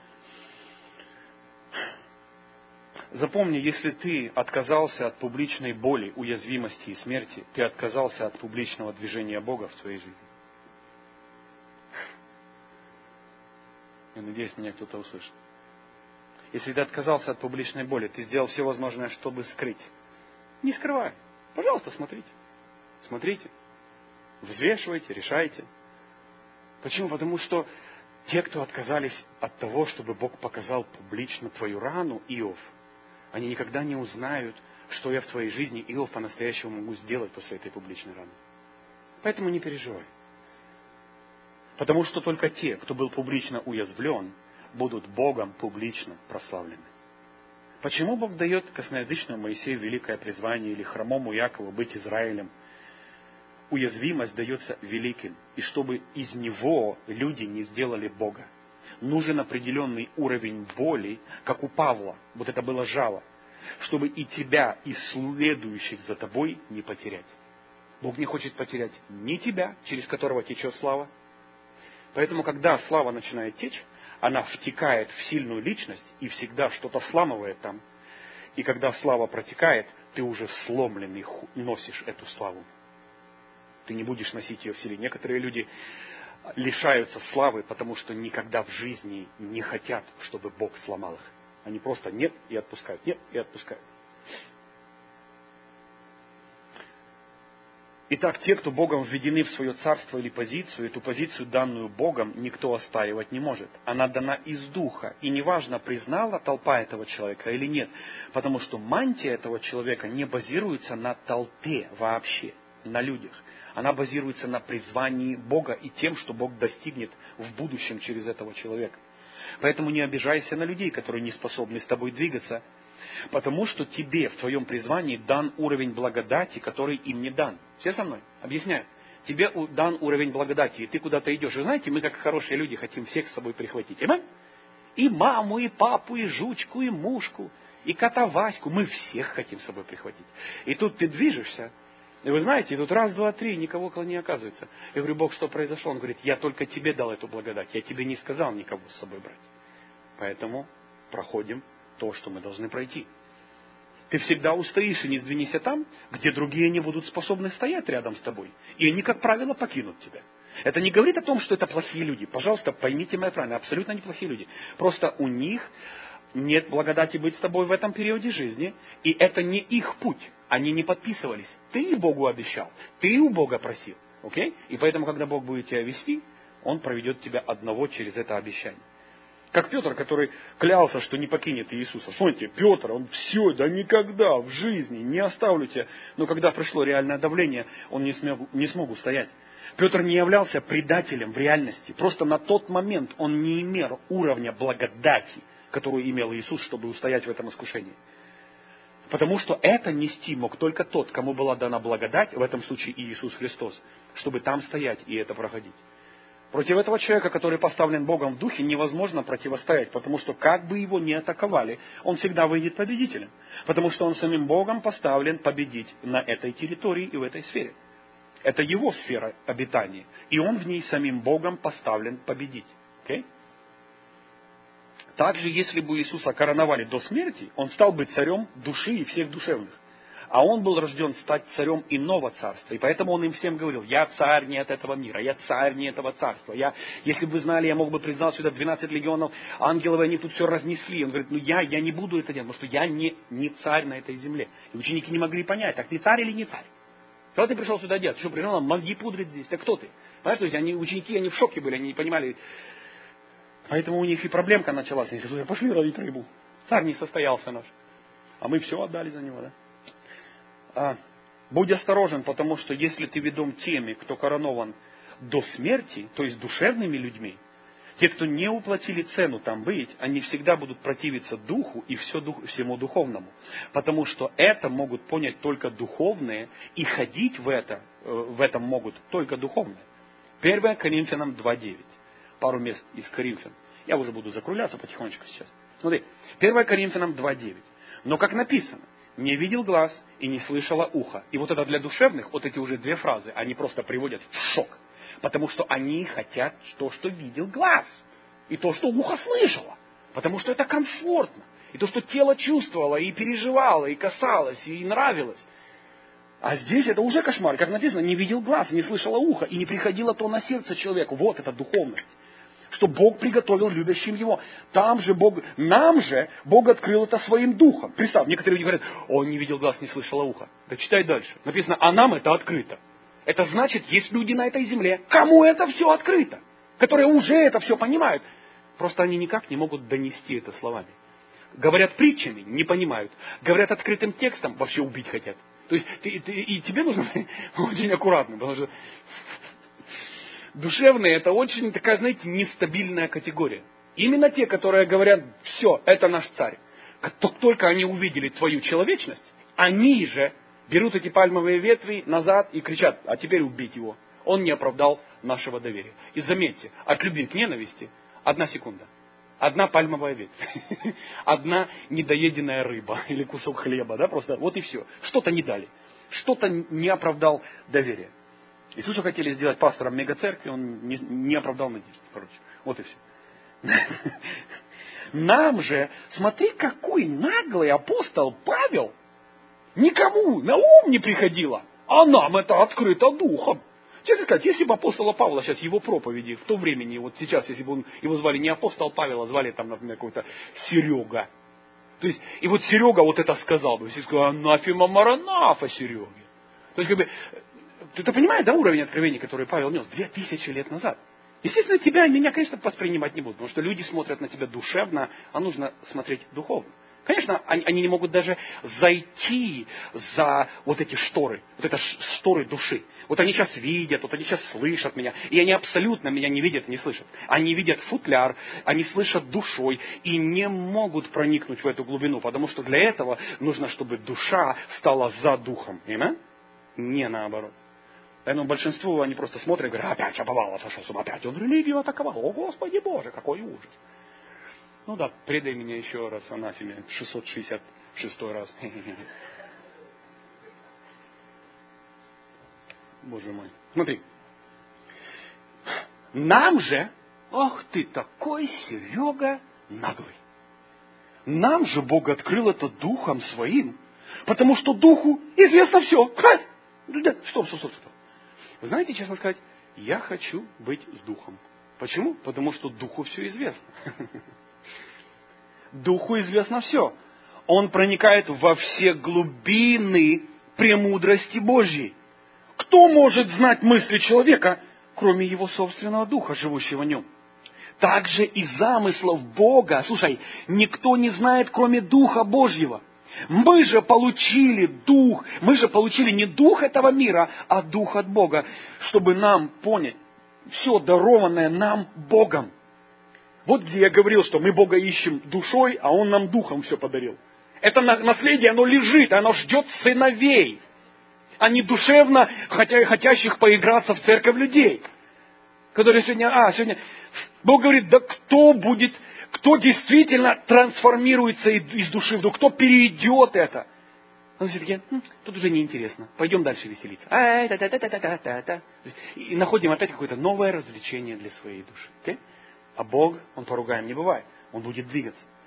[SPEAKER 1] Запомни, если ты отказался от публичной боли, уязвимости и смерти, ты отказался от публичного движения Бога в твоей жизни. Я надеюсь, меня кто-то услышит. Если ты отказался от публичной боли, ты сделал все возможное, чтобы скрыть. Не скрывай. Пожалуйста, смотрите. Смотрите. Взвешивайте, решайте. Почему? Потому что те, кто отказались от того, чтобы Бог показал публично твою рану, Иов, они никогда не узнают, что я в твоей жизни, Иов, по-настоящему могу сделать после этой публичной раны. Поэтому не переживай. Потому что только те, кто был публично уязвлен, будут Богом публично прославлены. Почему Бог дает косноязычному Моисею великое призвание или хромому Якову быть Израилем? Уязвимость дается великим, и чтобы из него люди не сделали Бога. Нужен определенный уровень боли, как у Павла, вот это было жало, чтобы и тебя, и следующих за тобой не потерять. Бог не хочет потерять ни тебя, через которого течет слава. Поэтому, когда слава начинает течь, она втекает в сильную личность и всегда что-то сламывает там. И когда слава протекает, ты уже сломленный носишь эту славу. Ты не будешь носить ее в себе. Некоторые люди лишаются славы, потому что никогда в жизни не хотят, чтобы Бог сломал их. Они просто нет и отпускают, нет и отпускают. Итак, те, кто Богом введены в свое царство или позицию, эту позицию, данную Богом, никто оспаривать не может. Она дана из духа. И неважно, признала толпа этого человека или нет, потому что мантия этого человека не базируется на толпе вообще, на людях. Она базируется на призвании Бога и тем, что Бог достигнет в будущем через этого человека. Поэтому не обижайся на людей, которые не способны с тобой двигаться, потому что тебе в твоем призвании дан уровень благодати, который им не дан. Все со мной? Объясняю. Тебе дан уровень благодати, и ты куда-то идешь. Вы знаете, мы как хорошие люди хотим всех с собой прихватить. Аминь? И маму, и папу, и жучку, и мушку, и кота Ваську. Мы всех хотим с собой прихватить. И тут ты движешься, и вы знаете, тут раз, два, три, никого около не оказывается. Я говорю, Бог, что произошло? Он говорит, я только тебе дал эту благодать, я тебе не сказал никого с собой брать. Поэтому проходим то, что мы должны пройти. Ты всегда устоишь и не сдвинешься там, где другие не будут способны стоять рядом с тобой. И они, как правило, покинут тебя. Это не говорит о том, что это плохие люди. Пожалуйста, поймите меня правильно, абсолютно не плохие люди. Просто у них нет благодати быть с тобой в этом периоде жизни, и это не их путь. Они не подписывались. Ты Богу обещал, ты у Бога просил. Окей? И поэтому, когда Бог будет тебя вести, Он проведет тебя одного через это обещание. Как Петр, который клялся, что не покинет Иисуса. Смотрите, Петр, он все, да никогда в жизни не оставлю тебя. Но когда пришло реальное давление, он не смог, не смог устоять. Петр не являлся предателем в реальности. Просто на тот момент он не имел уровня благодати, которую имел Иисус, чтобы устоять в этом искушении. Потому что это нести мог только тот, кому была дана благодать, в этом случае Иисус Христос, чтобы там стоять и это проходить. Против этого человека, который поставлен Богом в духе, невозможно противостоять, потому что как бы его ни атаковали, он всегда выйдет победителем. Потому что он самим Богом поставлен победить на этой территории и в этой сфере. Это его сфера обитания. И он в ней самим Богом поставлен победить. Okay? Также, если бы Иисуса короновали до смерти, он стал бы царем души и всех душевных.
[SPEAKER 2] А он был рожден стать царем иного царства. И поэтому он им всем говорил: я царь не от этого мира, я царь не этого царства. Я, если бы вы знали, я мог бы признать сюда двенадцать легионов ангелов, и они тут все разнесли. Он говорит: ну я, я не буду это делать, потому что я не, не царь на этой земле. И ученики не могли понять, так ты царь или не царь? Что ты пришел сюда делать? Ты что, пришел нам мозги пудрить здесь? Так кто ты? Понимаешь, то есть они, ученики, они в шоке были, они не понимали. Поэтому у них и проблемка началась. Они сказали: пошли ловить рыбу. Царь не состоялся наш. А мы все отдали за него, да? А, будь осторожен, потому что если ты ведом теми, кто коронован до смерти, то есть душевными людьми, те, кто не уплатили цену там быть, они всегда будут противиться духу и все дух, всему духовному. Потому что это могут понять только духовные, и ходить в, это, в этом могут только духовные. первое Коринфянам два девять. Пару мест из Коринфян. Я уже буду закругляться потихонечку сейчас. Смотри, первое Коринфянам два девять. Но как написано: не видел глаз и не слышало ухо. И вот это для душевных, вот эти уже две фразы, они просто приводят в шок. Потому что они хотят то, что видел глаз. И то, что ухо слышало. Потому что это комфортно. И то, что тело чувствовало, и переживало, и касалось, и нравилось. А здесь это уже кошмар. Как написано: не видел глаз, не слышало ухо, и не приходило то на сердце человеку. Вот это духовность. Что Бог приготовил любящим Его. Там же Бог, нам же Бог открыл это своим духом. Представь, некоторые люди говорят: он не видел глаз, не слышало ухо. Да читай дальше. Написано: а нам это открыто. Это значит, есть люди на этой земле, кому это все открыто. Которые уже это все понимают. Просто они никак не могут донести это словами. Говорят притчами, не понимают. Говорят открытым текстом, вообще убить хотят. То есть ты, ты, и тебе нужно очень аккуратно, потому что душевные — это очень такая, знаете, нестабильная категория. Именно те, которые говорят: все, это наш царь. Как только они увидели твою человечность, они же берут эти пальмовые ветви назад и кричат: а теперь убить его. Он не оправдал нашего доверия. И заметьте, от любви к ненависти одна секунда. Одна пальмовая ветвь. Одна недоеденная рыба или кусок хлеба. Да, просто вот и все. Что-то не дали. Что-то не оправдал доверия. Иисуса хотели сделать пастором мегацеркви, он не, не оправдал надежды. Короче, вот и все. Нам же, смотри, какой наглый апостол Павел. Никому на ум не приходило, а нам это открыто духом. Честно сказать, если бы апостола Павла сейчас его проповеди в то время, вот сейчас, если бы он, его звали не апостол Павел, а звали там, например, какой-то Серега. То есть, и вот Серега вот это сказал бы, все сказали: анафема маранафа Сереге. То есть, как бы, ты, ты понимаешь, да, уровень откровений, который Павел нес две тысячи лет назад? Естественно, тебя и меня, конечно, воспринимать не будут, потому что люди смотрят на тебя душевно, а нужно смотреть духовно. Конечно, они, они не могут даже зайти за вот эти шторы, вот это шторы души. Вот они сейчас видят, вот они сейчас слышат меня, и они абсолютно меня не видят, не слышат. Они видят футляр, они слышат душой и не могут проникнуть в эту глубину, потому что для этого нужно, чтобы душа стала за духом. Понимаете? Не наоборот. Поэтому большинство, они просто смотрят и говорят: опять обовал, сошел с ума, опять он религию атаковал. О, Господи Боже, какой ужас. Ну да, предай меня еще раз анафеме, шестьсот шестьдесят шестой раз. Боже мой. Смотри. Нам же, ох ты такой, Серега, наглый. Нам же Бог открыл это духом своим, потому что духу известно все. Ха! Стоп, стоп, стоп, стоп. Вы знаете, честно сказать, я хочу быть с духом. Почему? Потому что духу все известно. Духу известно все. Он проникает во все глубины премудрости Божьей. Кто может знать мысли человека, кроме его собственного духа, живущего в нем? Также и замыслов Бога, слушай, никто не знает, кроме Духа Божьего. Мы же получили Дух, мы же получили не Дух этого мира, а Дух от Бога, чтобы нам понять все дарованное нам Богом. Вот где я говорил, что мы Бога ищем душой, а Он нам духом все подарил. Это наследие, оно лежит, оно ждет сыновей, а не душевно хотя, хотящих поиграться в церковь людей. Которые сегодня, а, сегодня, Бог говорит: да кто будет, кто действительно трансформируется из души в дух, кто перейдет это. Он все таки: хм, тут уже неинтересно, пойдем дальше веселиться. А, та -та -та -та -та -та -та. И находим опять какое-то новое развлечение для своей души. Okay? А Бог, Он поругаем не бывает. Он будет двигаться.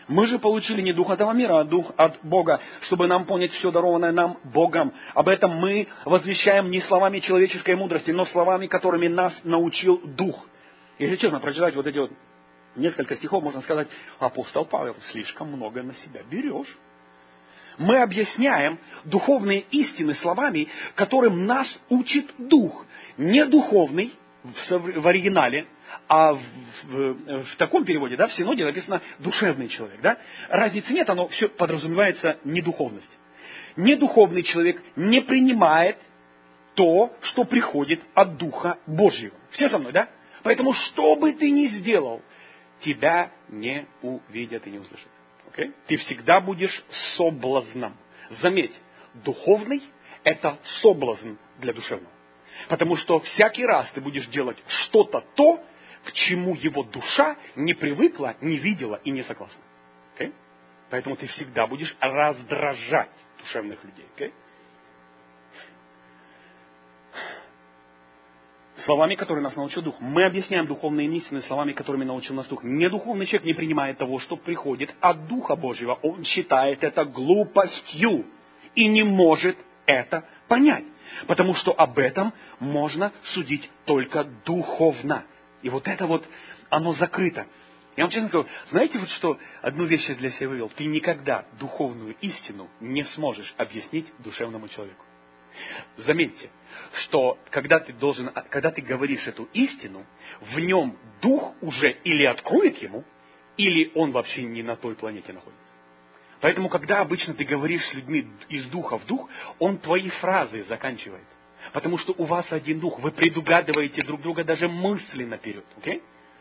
[SPEAKER 2] Мы же получили не дух этого мира, а дух от Бога, чтобы нам понять все дарованное нам Богом. Об этом мы возвещаем не словами человеческой мудрости, но словами, которыми нас научил Дух. Если честно, прочитать вот эти вот несколько стихов, можно сказать, апостол Павел, слишком много на себя берешь. Мы объясняем духовные истины словами, которым нас учит Дух. Не духовный в оригинале, а в, в, в таком переводе, да, в синоде написано «душевный человек». Да? Разницы нет, оно все подразумевается недуховность. Недуховный человек не принимает то, что приходит от Духа Божьего. Все со мной, да? Поэтому, что бы ты ни сделал, тебя не увидят и не услышат. Okay? Ты всегда будешь соблазном. Заметь, духовный – это соблазн для душевного. Потому что всякий раз ты будешь делать что-то то, к чему его душа не привыкла, не видела и не согласна. Okay? Поэтому ты всегда будешь раздражать душевных людей. Okay? Словами, которые нас научил Дух. Мы объясняем духовные истины словами, которыми научил нас Дух. Недуховный человек не принимает того, что приходит от Духа Божьего. Он считает это глупостью и не может это понять. Потому что об этом можно судить только духовно. И вот это вот, оно закрыто. Я вам честно говорю, знаете вот что, одну вещь я для себя вывел. Ты никогда духовную истину не сможешь объяснить душевному человеку. Заметьте, что когда ты должен, когда ты говоришь эту истину, в нем дух уже или откроет ему, или он вообще не на той планете находится. Поэтому, когда обычно ты говоришь с людьми из духа в дух, он твои фразы заканчивает. Потому что у вас один дух, вы предугадываете друг друга даже мысли наперед. Okay?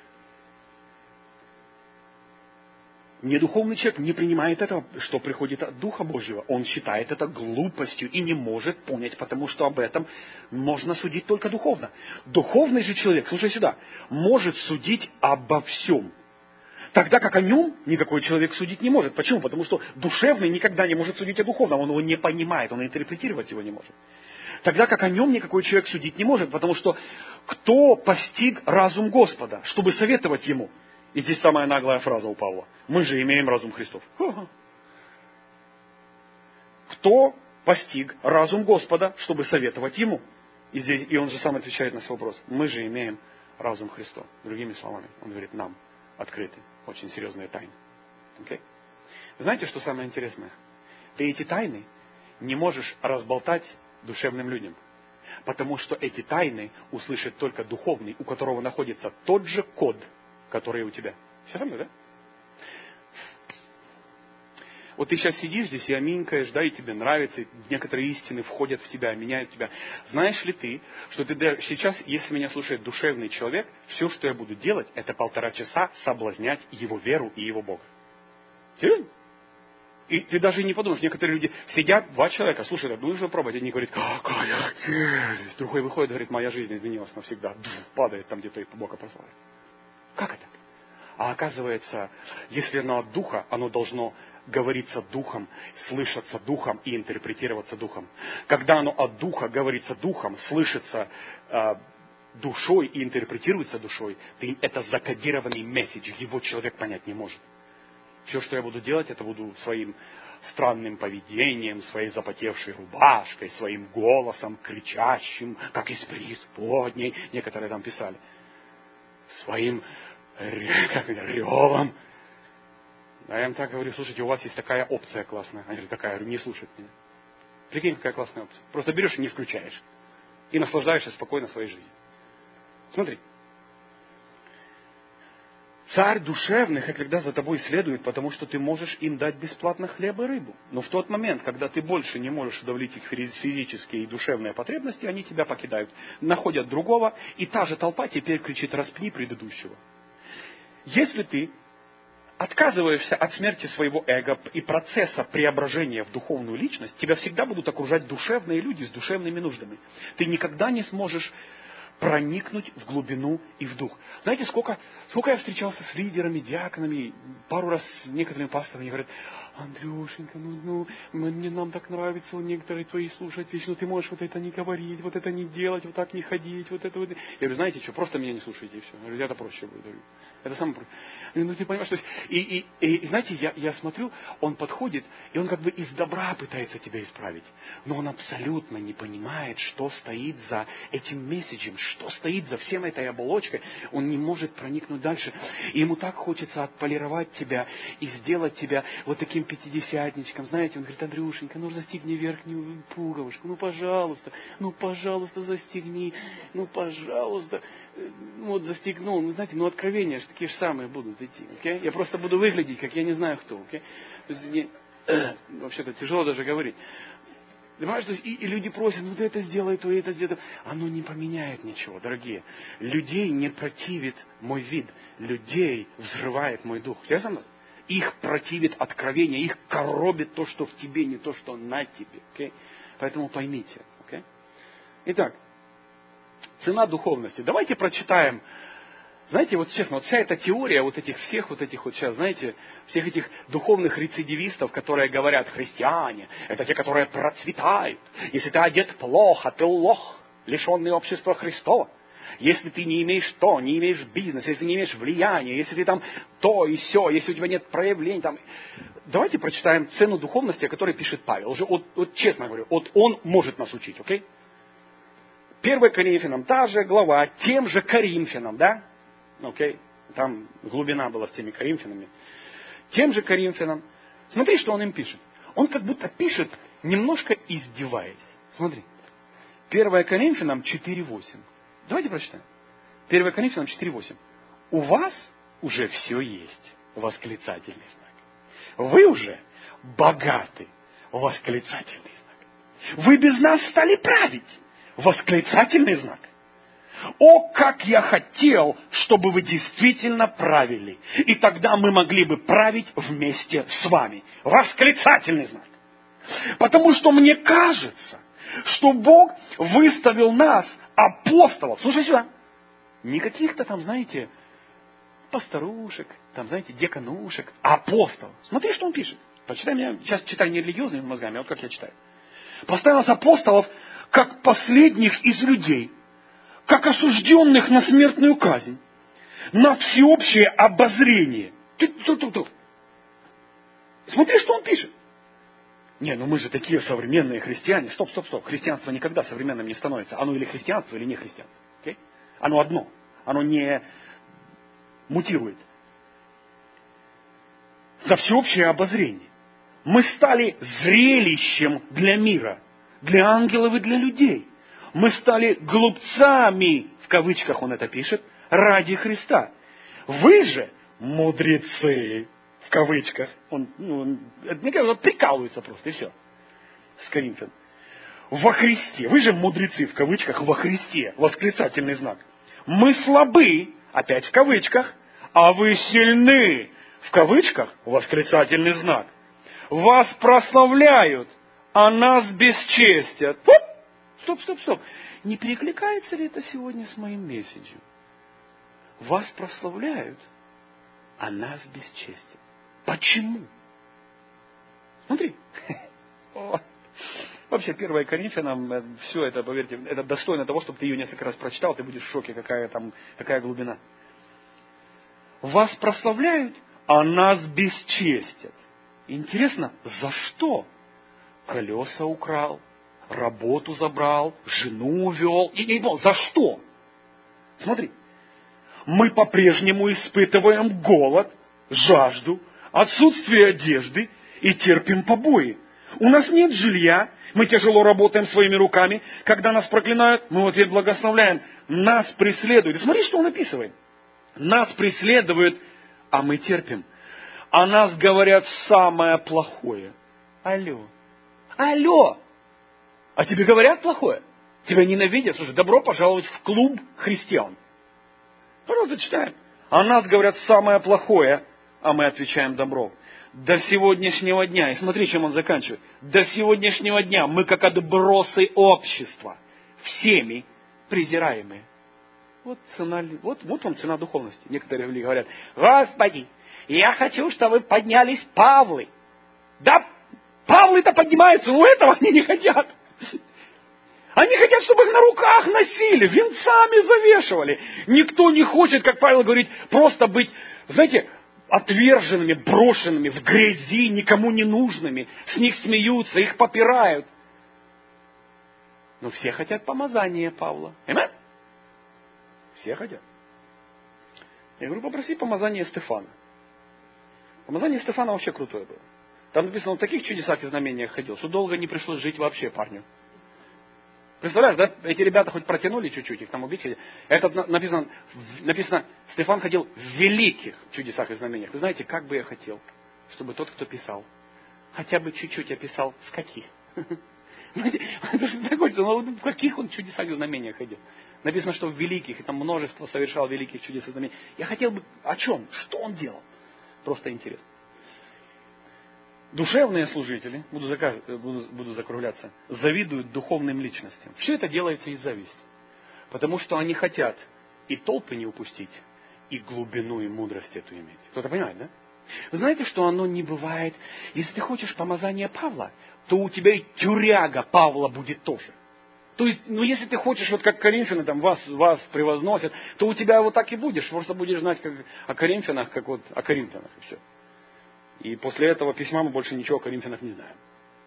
[SPEAKER 2] Недуховный человек не принимает этого, что приходит от Духа Божьего. Он считает это глупостью и не может понять, потому что об этом можно судить только духовно. Духовный же человек, слушай сюда, может судить обо всем. Тогда как о нем никакой человек судить не может. Почему? Потому что душевный никогда не может судить о духовном. Он его не понимает, он интерпретировать его не может. Тогда как о нем никакой человек судить не может, потому что кто постиг разум Господа, чтобы советовать ему? И здесь самая наглая фраза у Павла. Мы же имеем разум Христов. Кто постиг разум Господа, чтобы советовать ему? И, здесь, и он же сам отвечает на свой вопрос. Мы же имеем разум Христов. Другими словами, он говорит, нам открыты очень серьезные тайны. Okay? Знаете, что самое интересное? Ты эти тайны не можешь разболтать душевным людям. Потому что эти тайны услышит только духовный, у которого находится тот же код, который у тебя. Все со мной, да? Вот ты сейчас сидишь здесь и аминькаешь, да, и тебе нравится, и некоторые истины входят в тебя, меняют тебя. Знаешь ли ты, что ты сейчас, если меня слушает душевный человек, все, что я буду делать, это полтора часа соблазнять его веру и его Бога. Серьезно? И ты даже не подумаешь, некоторые люди сидят, два человека, слушай, да будешь же пробовать, они говорят, какая честь. Другой выходит, говорит, моя жизнь изменилась навсегда. Падает там где-то и Бога прославит. Как это? А оказывается, если оно от Духа, оно должно говориться Духом, слышаться Духом и интерпретироваться Духом. Когда оно от Духа говорится Духом, слышится э, душой и интерпретируется душой, ты, это закодированный месседж, его человек понять не может. Все, что я буду делать, это буду своим странным поведением, своей запотевшей рубашкой, своим голосом, кричащим, как из преисподней, некоторые там писали, своим как это, ревом. А я им так говорю, слушайте, у вас есть такая опция классная. Они говорят, такая, я говорю, не слушать меня. Прикинь, какая классная опция. Просто берешь и не включаешь. И наслаждаешься спокойно своей жизнью. Смотри. Царь душевных, и когда за тобой следует, потому что ты можешь им дать бесплатно хлеб и рыбу. Но в тот момент, когда ты больше не можешь удовлетворить их физические и душевные потребности, они тебя покидают, находят другого, и та же толпа теперь кричит, распни предыдущего. Если ты отказываешься от смерти своего эго и процесса преображения в духовную личность, тебя всегда будут окружать душевные люди с душевными нуждами. Ты никогда не сможешь проникнуть в глубину и в дух. Знаете, сколько, сколько я встречался с лидерами, диаконами, пару раз с некоторыми пасторами, они говорят, Андрюшенька, ну, ну, мне нам так нравится у некоторых твои слушать вещи, но ты можешь вот это не говорить, вот это не делать, вот так не ходить, вот это вот. Я говорю, знаете что, просто меня не слушайте и все. Я говорю, это проще будет. Это самое проще. Ну, ты понимаешь, то есть, и, и, и, и знаете, я, я смотрю, он подходит, и он как бы из добра пытается тебя исправить. Но он абсолютно не понимает, что стоит за этим месседжем, что стоит за всем этой оболочкой. Он не может проникнуть дальше. И ему так хочется отполировать тебя и сделать тебя вот таким пятидесятничком. Знаете, он говорит, Андрюшенька, ну застегни верхнюю пуговушку, ну пожалуйста, ну пожалуйста, застегни, ну пожалуйста. Ну вот застегнул, ну знаете, ну откровения же такие же самые будут идти, окей? Я просто буду выглядеть, как я не знаю кто, окей? То есть, не, э, вообще-то тяжело даже говорить. Понимаешь, то есть, и, и люди просят, ну ты это сделай, то это сделай. Оно не поменяет ничего, дорогие. Людей не противит мой вид, людей взрывает мой дух. Я сам, их противит откровение, их коробит то, что в тебе, не то, что на тебе, окей? Поэтому поймите, окей? Итак, цена духовности. Давайте прочитаем. Знаете, вот честно, вот вся эта теория вот этих всех вот этих вот сейчас, знаете, всех этих духовных рецидивистов, которые говорят, христиане, это те, которые процветают. Если ты одет плохо, ты лох, лишенный общества Христова. Если ты не имеешь то, не имеешь бизнеса, если не имеешь влияния, если ты там то и сё, если у тебя нет проявлений, там... Давайте прочитаем цену духовности, о которой пишет Павел. Уже, вот, вот честно говорю, вот он может нас учить, окей? первое Коринфянам, та же глава, тем же Коринфянам, да? Окей? Там глубина была с теми Коринфянами. Тем же Коринфянам. Смотри, что он им пишет. Он как будто пишет, немножко издеваясь. Смотри. первое Коринфянам четыре восемь. Давайте прочитаем. первое Коринфянам четыре восемь. У вас уже все есть. Восклицательный знак. Вы уже богаты. Восклицательный знак. Вы без нас стали править. Восклицательный знак. О, как я хотел, чтобы вы действительно правили. И тогда мы могли бы править вместе с вами. Восклицательный знак. Потому что мне кажется, что Бог выставил нас, апостолов, слушай сюда, не каких-то там, знаете, пасторушек, там, знаете, деканушек, а апостолов. Смотри, что он пишет. Почитай меня, сейчас читаю не религиозными мозгами, а вот как я читаю. Поставил нас апостолов, как последних из людей, как осужденных на смертную казнь, на всеобщее обозрение. Ту-ту-ту-ту. Смотри, что он пишет. Не, ну мы же такие современные христиане. Стоп, стоп, стоп. Христианство никогда современным не становится. Оно или христианство, или не христианство. Okay? Оно одно. Оно не мутирует. За всеобщее обозрение. Мы стали зрелищем для мира, для ангелов и для людей. Мы стали глупцами, в кавычках он это пишет, ради Христа. Вы же мудрецы, в кавычках. Он, ну, он, мне кажется, он прикалывается просто, и все. С Коринфян. Во Христе. Вы же мудрецы, в кавычках, во Христе. Восклицательный знак. Мы слабы, опять в кавычках, а вы сильны, в кавычках, восклицательный знак. Вас прославляют, а нас бесчестят. Оп! Стоп, стоп, стоп. Не перекликается ли это сегодня с моим месседжем? Вас прославляют, а нас бесчестят. Почему? Смотри. Вообще, первое Коринфянам, все это, поверьте, это достойно того, чтобы ты ее несколько раз прочитал, ты будешь в шоке, какая там, какая глубина. Вас прославляют, а нас бесчестят. Интересно, за что? Колеса украл, работу забрал, жену увел. И, и, за что? Смотри. Мы по-прежнему испытываем голод, жажду, отсутствие одежды и терпим побои. У нас нет жилья, мы тяжело работаем своими руками. Когда нас проклинают, мы в ответ благословляем. Нас преследуют. И смотри, что он описывает. Нас преследуют, а мы терпим. О нас говорят самое плохое. Алло. Алло. А тебе говорят плохое? Тебя ненавидят? Слушай, добро пожаловать в клуб христиан. Просто читаем. О нас говорят самое плохое, а мы отвечаем добро. До сегодняшнего дня, и смотри, чем он заканчивает. До сегодняшнего дня мы как отбросы общества, всеми презираемые. Вот цена, вот, вот вам цена духовности. Некоторые люди говорят: Господи, я хочу, чтобы вы поднялись Павлы. Да, Павлы-то поднимаются, но этого они не хотят. Они хотят, чтобы их на руках носили, венцами завешивали. Никто не хочет, как Павел говорит, просто быть, знаете, отверженными, брошенными в грязи, никому не нужными. С них смеются, их попирают. Но все хотят помазания Павла. Аминь? Все хотят. Я говорю, попроси помазание Стефана. Помазание Стефана вообще крутое было. Там написано, он в таких чудесах и знамениях ходил, что долго не пришлось жить вообще парню. Представляешь, да? Эти ребята хоть протянули чуть-чуть, их там убить хотели. Это написано, написано, Стефан ходил в великих чудесах и знамениях. Вы знаете, как бы я хотел, чтобы тот, кто писал, хотя бы чуть-чуть описал, в каких. В каких он чудесах и знамениях ходил. Написано, что в великих, и там множество совершал великих чудес и знамений. Я хотел бы, о чем? Что он делал? Просто интересно. Душевные служители, буду, заказ, буду, буду закругляться, завидуют духовным личностям. Все это делается из зависти. Потому что они хотят и толпы не упустить, и глубину и мудрость эту иметь. Кто-то понимает, да? Вы знаете, что оно не бывает. Если ты хочешь помазания Павла, то у тебя и тюряга Павла будет тоже. То есть, ну если ты хочешь, вот как коринфяне там вас, вас превозносят, то у тебя вот так и будешь. Просто будешь знать как о коринфянах, как вот о коринфянах и все. И после этого письма мы больше ничего о коринфянах не знаем.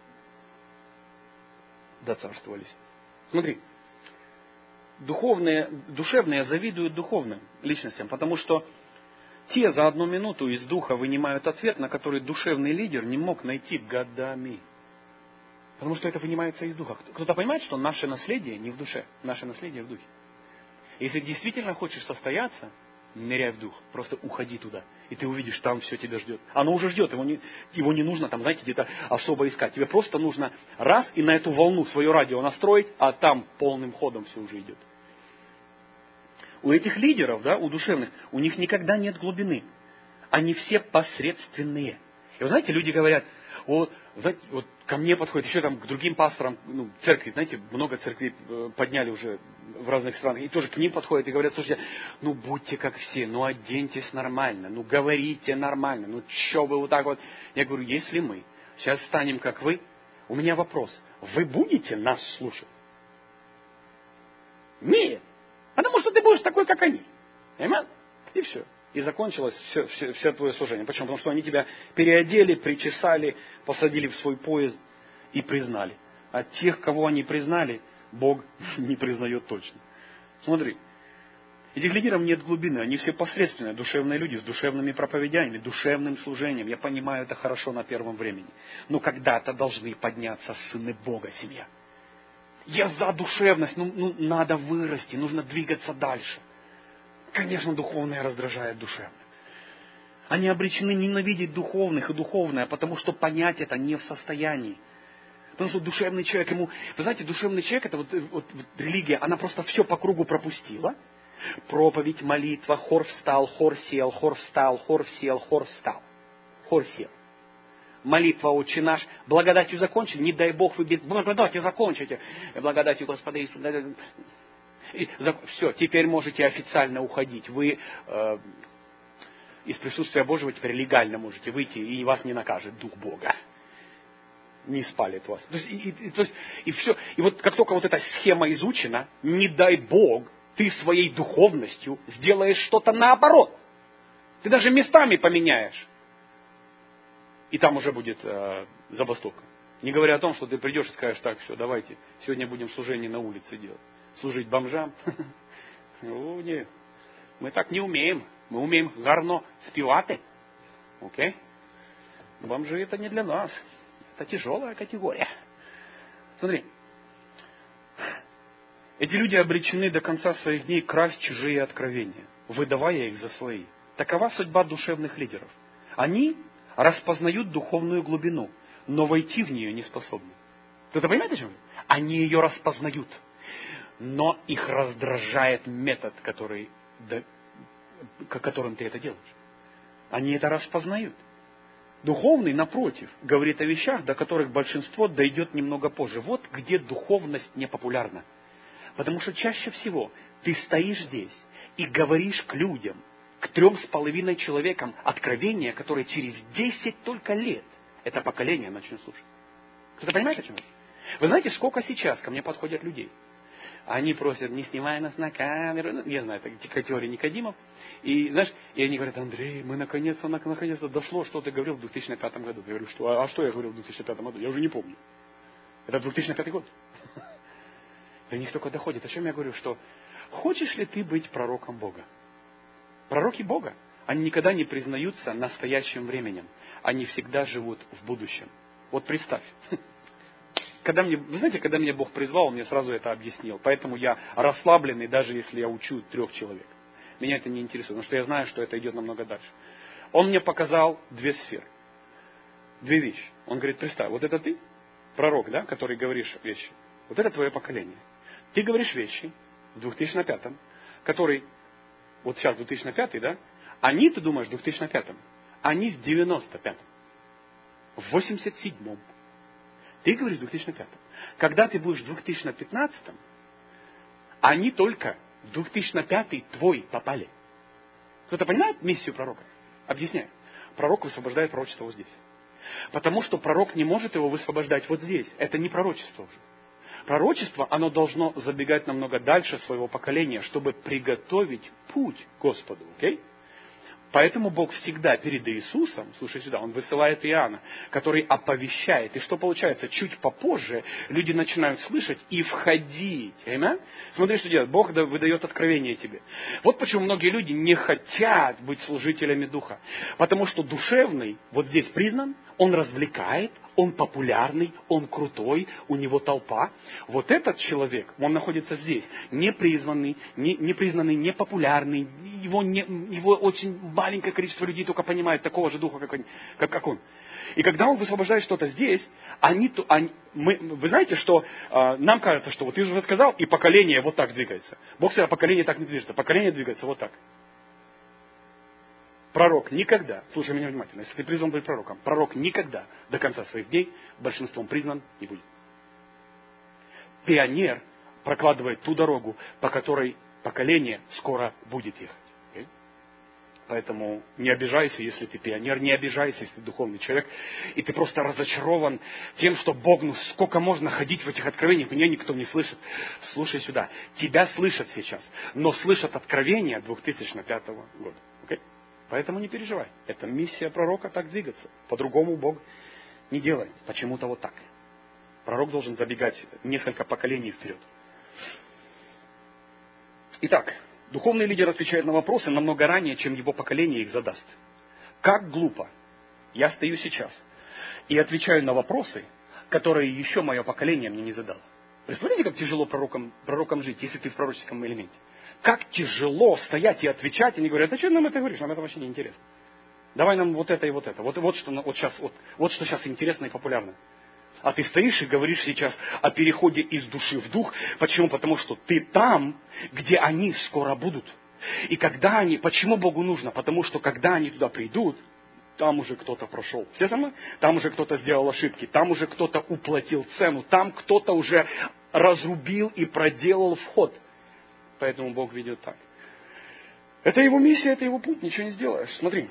[SPEAKER 2] Доцарствовались. Смотри, духовные, душевные завидуют духовным личностям, потому что те за одну минуту из духа вынимают ответ, на который душевный лидер не мог найти годами. Потому что это вынимается из духа. Кто-то понимает, что наше наследие не в душе, наше наследие в духе. Если действительно хочешь состояться, ныряй в дух, просто уходи туда. И ты увидишь, там все тебя ждет. Оно уже ждет, его не, его не нужно там, знаете, где-то особо искать. Тебе просто нужно раз и на эту волну свое радио настроить, а там полным ходом все уже идет. У этих лидеров, да, у душевных, у них никогда нет глубины. Они все посредственные. И вы знаете, люди говорят, вот, знаете, вот ко мне подходят, еще там к другим пасторам, ну, церкви, знаете, много церквей подняли уже в разных странах, и тоже к ним подходят и говорят, слушайте, ну будьте как все, ну оденьтесь нормально, ну говорите нормально, ну че вы вот так вот. Я говорю, если мы сейчас станем как вы, у меня вопрос, вы будете нас слушать? Нет, потому что ты будешь такой, как они. Понимаете? И все. И закончилось все, все, все твое служение. Почему? Потому что они тебя переодели, причесали, посадили в свой поезд и признали. А тех, кого они признали, Бог не признает точно. Смотри, этих лидеров нет глубины, они все посредственные, душевные люди с душевными проповедями, душевным служением. Я понимаю, это хорошо на первом времени. Но когда-то должны подняться сыны Бога, семья. Я за душевность, ну, ну надо вырасти, нужно двигаться дальше. Конечно, духовное раздражает душевных. Они обречены ненавидеть духовных и духовное, потому что понять это не в состоянии. Потому что душевный человек, ему... Вы знаете, душевный человек, это вот, вот, вот религия, она просто все по кругу пропустила. Проповедь, молитва, хор встал, хор сел, хор встал, хор сел, хор встал. Хор сел. Молитва «Отче наш», благодатью закончили, не дай Бог вы без благодати закончите. Благодатью Господа Иисуса... И все, теперь можете официально уходить. Вы э, из присутствия Божьего теперь легально можете выйти, и вас не накажет Дух Бога. Не спалит вас. То есть, и, и, то есть, и все. И вот как только вот эта схема изучена, не дай Бог, ты своей духовностью сделаешь что-то наоборот. Ты даже местами поменяешь. И там уже будет э, забастовка. Не говоря о том, что ты придешь и скажешь, так, все, давайте, сегодня будем служение на улице делать. Служить бомжам? Ну, не. Мы так не умеем. Мы умеем гарно співати. Окей? Бомжи это не для нас. Это тяжелая категория. Смотри. Эти люди обречены до конца своих дней красть чужие откровения, выдавая их за свои. Такова судьба душевных лидеров. Они распознают духовную глубину, но войти в нее не способны. Кто-то понимает, о чем? Они ее распознают. Но их раздражает метод, который, да, которым ты это делаешь. Они это распознают. Духовный, напротив, говорит о вещах, до которых большинство дойдет немного позже. Вот где духовность не популярна. Потому что чаще всего ты стоишь здесь и говоришь к людям, к трем с половиной человекам откровения, которые через десять только лет это поколение начнет слушать. Кто-то понимает, о чем я? Вы знаете, сколько сейчас ко мне подходят людей? Они просят, не снимай нас на камеру. Ну, я знаю, это теория Никодимов. И, знаешь, и они говорят, Андрей, мы наконец-то, наконец-то дошло, что ты говорил в две тысячи пятом году. Я говорю, что, а, а что я говорил в две тысячи пятом году? Я уже не помню. Это две тысячи пятый год. До них только доходит. О чем я говорю? Что хочешь ли ты быть пророком Бога? Пророки Бога, они никогда не признаются настоящим временем. Они всегда живут в будущем. Вот представь. Когда мне, вы знаете, когда меня Бог призвал, Он мне сразу это объяснил. Поэтому я расслабленный, даже если я учу трех человек. Меня это не интересует, потому что я знаю, что это идет намного дальше. Он мне показал две сферы. Две вещи. Он говорит, представь, вот это ты, пророк, да, который говоришь вещи. Вот это твое поколение. Ты говоришь вещи в две тысячи пятом, который, вот сейчас две тысячи пятый, да, они, ты думаешь, в две тысячи пятом, они в девяносто пятом, в восемьдесят седьмом. Ты говоришь в две тысячи пятом. Когда ты будешь в две тысячи пятнадцатом, они только в две тысячи пятый твой попали. Кто-то понимает миссию пророка? Объясняю. Пророк высвобождает пророчество вот здесь. Потому что пророк не может его высвобождать вот здесь. Это не пророчество уже. Пророчество, оно должно забегать намного дальше своего поколения, чтобы приготовить путь Господу. Okay? Поэтому Бог всегда перед Иисусом, слушай сюда, Он высылает Иоанна, который оповещает. И что получается? Чуть попозже люди начинают слышать и входить. Amen? Смотри, что делает. Бог выдает откровение тебе. Вот почему многие люди не хотят быть служителями Духа. Потому что душевный вот здесь признан, он развлекает, он популярный, он крутой, у него толпа. Вот этот человек, он находится здесь, непризванный, не, непризнанный, непопулярный, его, не, его очень маленькое количество людей только понимает такого же духа, как он. Как, как он. И когда он высвобождает что-то здесь, они, они, мы, вы знаете, что э, нам кажется, что вот ты уже сказал, и поколение вот так двигается. Бог сказал, поколение так не движется, поколение двигается вот так. Пророк никогда, слушай меня внимательно, если ты призван быть пророком, пророк никогда до конца своих дней большинством признан не будет. Пионер прокладывает ту дорогу, по которой поколение скоро будет ехать. Okay? Поэтому не обижайся, если ты пионер, не обижайся, если ты духовный человек, и ты просто разочарован тем, что Бог, ну сколько можно ходить в этих откровениях, меня никто не слышит. Слушай сюда, тебя слышат сейчас, но слышат откровения две тысячи пятого года. Okay? Поэтому не переживай. Это миссия пророка так двигаться. По-другому Бог не делает. Почему-то вот так. Пророк должен забегать несколько поколений вперед. Итак, духовный лидер отвечает на вопросы намного ранее, чем его поколение их задаст. Как глупо я стою сейчас и отвечаю на вопросы, которые еще мое поколение мне не задало. Представляете, как тяжело пророкам, пророкам жить, если ты в пророческом элементе? Как тяжело стоять и отвечать, и они говорят, а что нам это говоришь, нам это вообще не интересно. Давай нам вот это и вот это. Вот, вот, что, вот, сейчас, вот, вот что сейчас интересно и популярно. А ты стоишь и говоришь сейчас о переходе из души в дух. Почему? Потому что ты там, где они скоро будут. И когда они, почему Богу нужно? Потому что когда они туда придут, там уже кто-то прошел. Все там? Там уже кто-то сделал ошибки, там уже кто-то уплатил цену, там кто-то уже разрубил и проделал вход. Поэтому Бог ведет так. Это его миссия, это его путь, ничего не сделаешь. Смотри.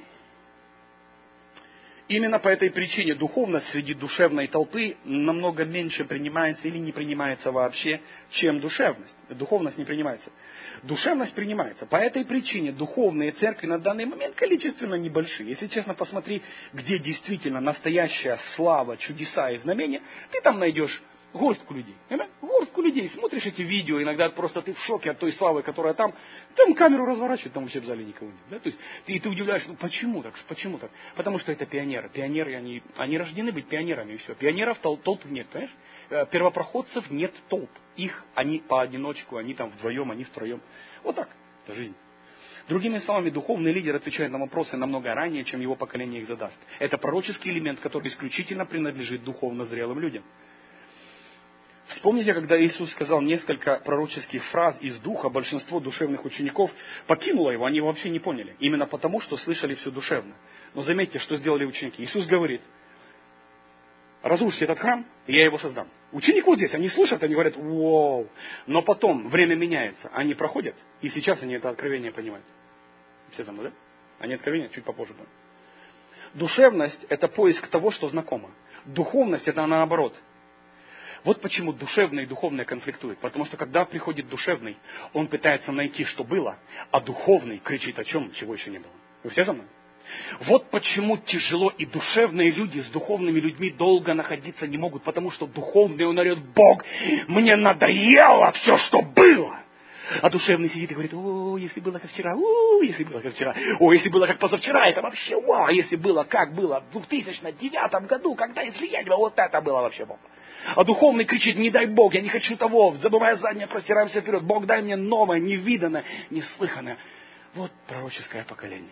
[SPEAKER 2] Именно по этой причине духовность среди душевной толпы намного меньше принимается или не принимается вообще, чем душевность. Духовность не принимается. Душевность принимается. По этой причине духовные церкви на данный момент количественно небольшие. Если честно, посмотри, где действительно настоящая слава, чудеса и знамения, ты там найдешь горстку людей. Горстку людей. Смотришь эти видео, иногда просто ты в шоке от той славы, которая там. Там камеру разворачивают, там вообще в зале никого нет. Да? То есть ты, ты удивляешься, ну почему так? Почему так? Потому что это пионеры. Пионеры, они, они рождены быть пионерами, и все. Пионеров толп, толп нет, понимаешь? Первопроходцев нет толп. Их, они поодиночку, они там вдвоем, они втроем. Вот так. Это жизнь. Другими словами, духовный лидер отвечает на вопросы намного ранее, чем его поколение их задаст. Это пророческий элемент, который исключительно принадлежит духовно зрелым людям. Вспомните, когда Иисус сказал несколько пророческих фраз из духа, большинство душевных учеников покинуло его, они его вообще не поняли. Именно потому, что слышали все душевно. Но заметьте, что сделали ученики. Иисус говорит, разрушьте этот храм, и я его создам. Ученик вот здесь, они слушают, они говорят, вау. Но потом время меняется, они проходят, и сейчас они это откровение понимают. Все там, да? Они откровения чуть попозже понимают. Душевность – это поиск того, что знакомо. Духовность – это наоборот. Вот почему душевное и духовное конфликтуют. Потому что когда приходит душевный, он пытается найти, что было, а духовный кричит о чем, чего еще не было. Вы все за мной? Вот почему тяжело и душевные люди с духовными людьми долго находиться не могут. Потому что духовный, он орет: Бог, мне надоело все, что было. А душевный сидит и говорит: о, если было как вчера, о, если было как вчера, о, если было как позавчера, это вообще, вау, если было как было в две тысячи девятом году, когда излияние, вот это было вообще бомба. А духовный кричит: не дай Бог, я не хочу того, забывая заднее, простираемся вперед, Бог, дай мне новое, невиданное, неслыханное. Вот пророческое поколение.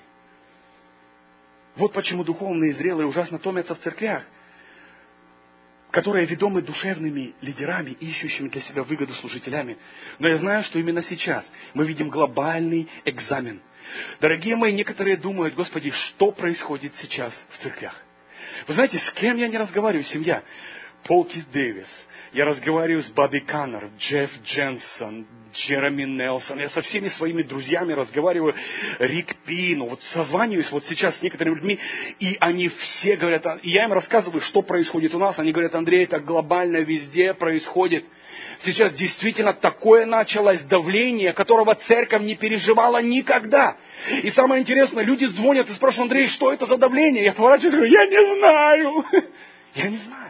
[SPEAKER 2] Вот почему духовные и зрелые ужасно томятся в церквях, которые ведомы душевными лидерами, ищущими для себя выгоду служителями. Но я знаю, что именно сейчас мы видим глобальный экзамен. Дорогие мои, некоторые думают: Господи, что происходит сейчас в церквях? Вы знаете, с кем я не разговариваю, семья? Пол Кис Дэвис. Я разговариваю с Бобби Каннер, Джефф Дженсон, Джереми Нелсон. Я со всеми своими друзьями разговариваю, Рик Пину. Вот созваниваюсь вот сейчас с некоторыми людьми, и они все говорят, и я им рассказываю, что происходит у нас. Они говорят: Андрей, это глобально везде происходит. Сейчас действительно такое началось давление, которого церковь не переживала никогда. И самое интересное, люди звонят и спрашивают: Андрей, что это за давление? Я поворачиваюсь и говорю: я не знаю. Я не знаю.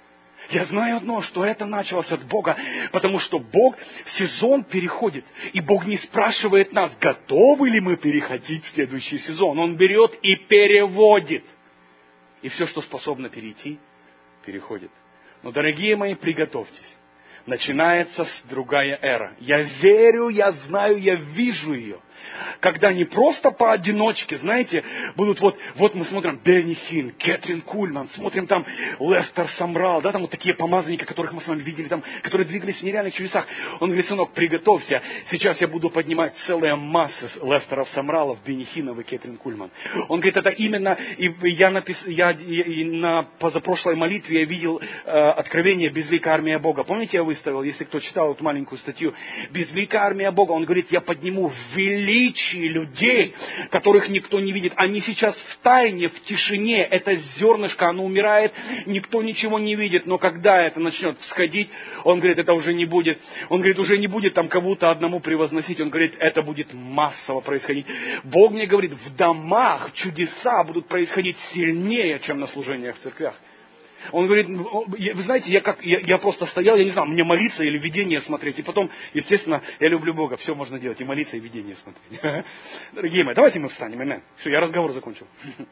[SPEAKER 2] Я знаю одно, что это началось от Бога, потому что Бог, сезон переходит, и Бог не спрашивает нас, готовы ли мы переходить в следующий сезон. Он берет и переводит. И все, что способно перейти, переходит. Но, дорогие мои, приготовьтесь. Начинается другая эра. Я верю, я знаю, я вижу ее. Когда не просто поодиночке, знаете, будут вот, вот мы смотрим Бенни Хинн, Кэтрин Кульман, смотрим там Лестер Самрал, да, там вот такие помазанники, которых мы с вами видели, там, которые двигались в нереальных чудесах. Он говорит: сынок, приготовься, сейчас я буду поднимать целые массы Лестеров Самралов, Бенни Хиннов и Кэтрин Кульман. Он говорит: это именно, и я, напис, я и на позапрошлой молитве я видел э, откровение «Безликая армия Бога». Помните, я выставил, если кто читал эту маленькую статью, «Безликая армия Бога». Он говорит: я подниму великую величии людей, которых никто не видит. Они сейчас в тайне, в тишине. Это зернышко, оно умирает, никто ничего не видит. Но когда это начнет всходить, он говорит: это уже не будет. Он говорит: уже не будет там кого-то одному превозносить. Он говорит: это будет массово происходить. Бог мне говорит: в домах чудеса будут происходить сильнее, чем на служениях в церквях. Он говорит: вы знаете, я, как, я, я просто стоял, я не знаю, мне молиться или видение смотреть. И потом, естественно, я люблю Бога, все можно делать, и молиться, и видение смотреть. Дорогие мои, давайте мы встанем, аминь. Все, я разговор закончил.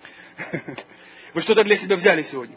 [SPEAKER 2] Вы что-то для себя взяли сегодня?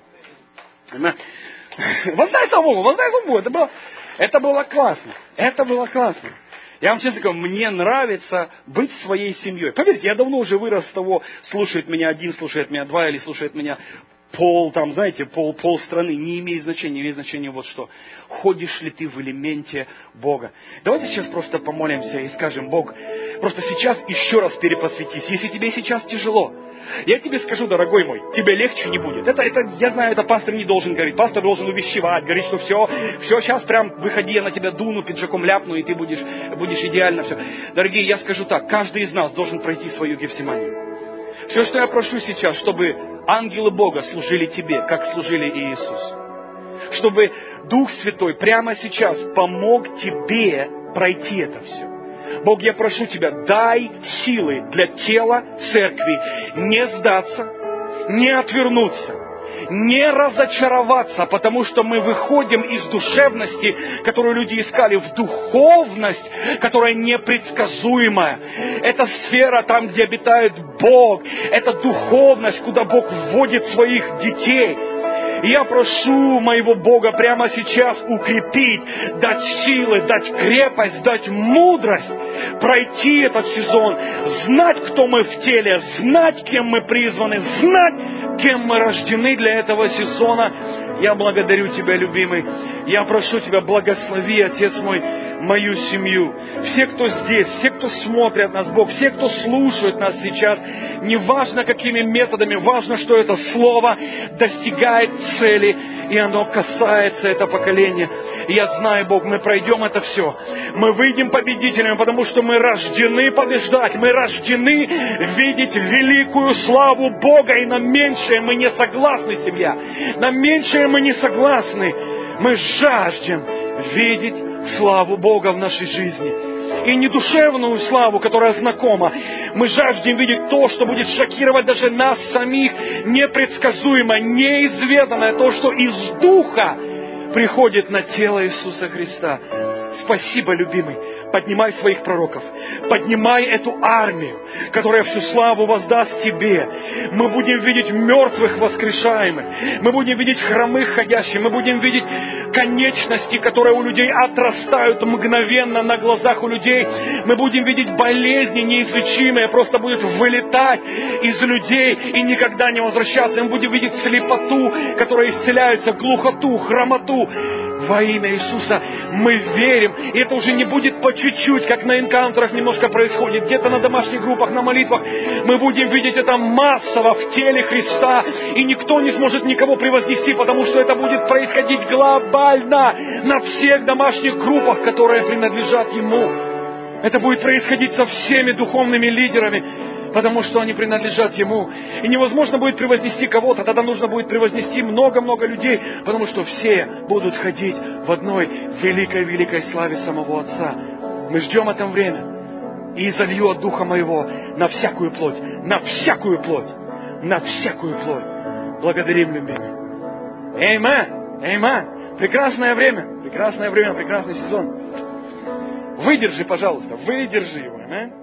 [SPEAKER 2] Воздай самому, воздай самому. Это было, это было классно. Это было классно. Я вам честно говорю, мне нравится быть своей семьей. Поверьте, я давно уже вырос с того, слушает меня один, слушает меня два, или слушает меня пол, там, знаете, пол, пол страны, не имеет значения, имеет значение вот что. Ходишь ли ты в элементе Бога? Давайте сейчас просто помолимся и скажем: Бог, просто сейчас еще раз перепосвятись. Если тебе сейчас тяжело, я тебе скажу, дорогой мой, тебе легче не будет. Это, это, я знаю, это пастор не должен говорить. Пастор должен увещевать, говорить, что все, все, сейчас прям выходи, я на тебя дуну, пиджаком ляпну, и ты будешь, будешь идеально все. Дорогие, я скажу так, каждый из нас должен пройти свою Гефсиманию. Все, что я прошу сейчас, чтобы ангелы Бога служили тебе, как служили и Иисус. Чтобы Дух Святой прямо сейчас помог тебе пройти это все. Бог, я прошу Тебя, дай силы для тела церкви не сдаться, не отвернуться, не разочароваться, потому что мы выходим из душевности, которую люди искали, в духовность, которая непредсказуемая. Это сфера там, где обитает Бог. Это духовность, куда Бог вводит своих детей. И я прошу моего Бога прямо сейчас укрепить, дать силы, дать крепость, дать мудрость, пройти этот сезон, знать, кто мы в теле, знать, кем мы призваны, знать, кем мы рождены для этого сезона. Я благодарю Тебя, любимый. Я прошу Тебя, благослови, Отец мой, мою семью. Все, кто здесь, все, кто смотрят нас, Бог, все, кто слушает нас сейчас, неважно какими методами, важно, что это Слово достигает цели. и оно касается это поколение. И я знаю, Бог, мы пройдем это все. Мы выйдем победителями, потому что мы рождены побеждать. Мы рождены видеть великую славу Бога. И на меньшее мы не согласны, семья. На меньшее мы не согласны. Мы жаждем видеть славу Бога в нашей жизни. И не душевную славу, которая знакома. Мы жаждем видеть то, что будет шокировать даже нас самих. Непредсказуемо, неизведанное. То, что из духа приходит на тело Иисуса Христа. Спасибо, любимый. Поднимай своих пророков. Поднимай эту армию, которая всю славу воздаст Тебе. Мы будем видеть мертвых воскрешаемых. Мы будем видеть хромых ходящих. Мы будем видеть конечности, которые у людей отрастают мгновенно на глазах у людей. Мы будем видеть болезни неизлечимые, просто будут вылетать из людей и никогда не возвращаться. Мы будем видеть слепоту, которая исцеляется, глухоту, хромоту. Во имя Иисуса мы верим. И это уже не будет по чуть-чуть, как на энкаунтерах немножко происходит, где-то на домашних группах, на молитвах. Мы будем видеть это массово в теле Христа. И никто не сможет никого превознести, потому что это будет происходить глобально на всех домашних группах, которые принадлежат Ему. Это будет происходить со всеми духовными лидерами, потому что они принадлежат Ему. И невозможно будет превознести кого-то, тогда нужно будет превознести много-много людей, потому что все будут ходить в одной великой-великой славе самого Отца. Мы ждем это время. И залью от Духа Моего на всякую плоть, на всякую плоть, на всякую плоть. Благодарим, любимый. Эймен, эймен. Прекрасное время, прекрасное время, прекрасный сезон. Выдержи, пожалуйста, выдержи его. Аминь.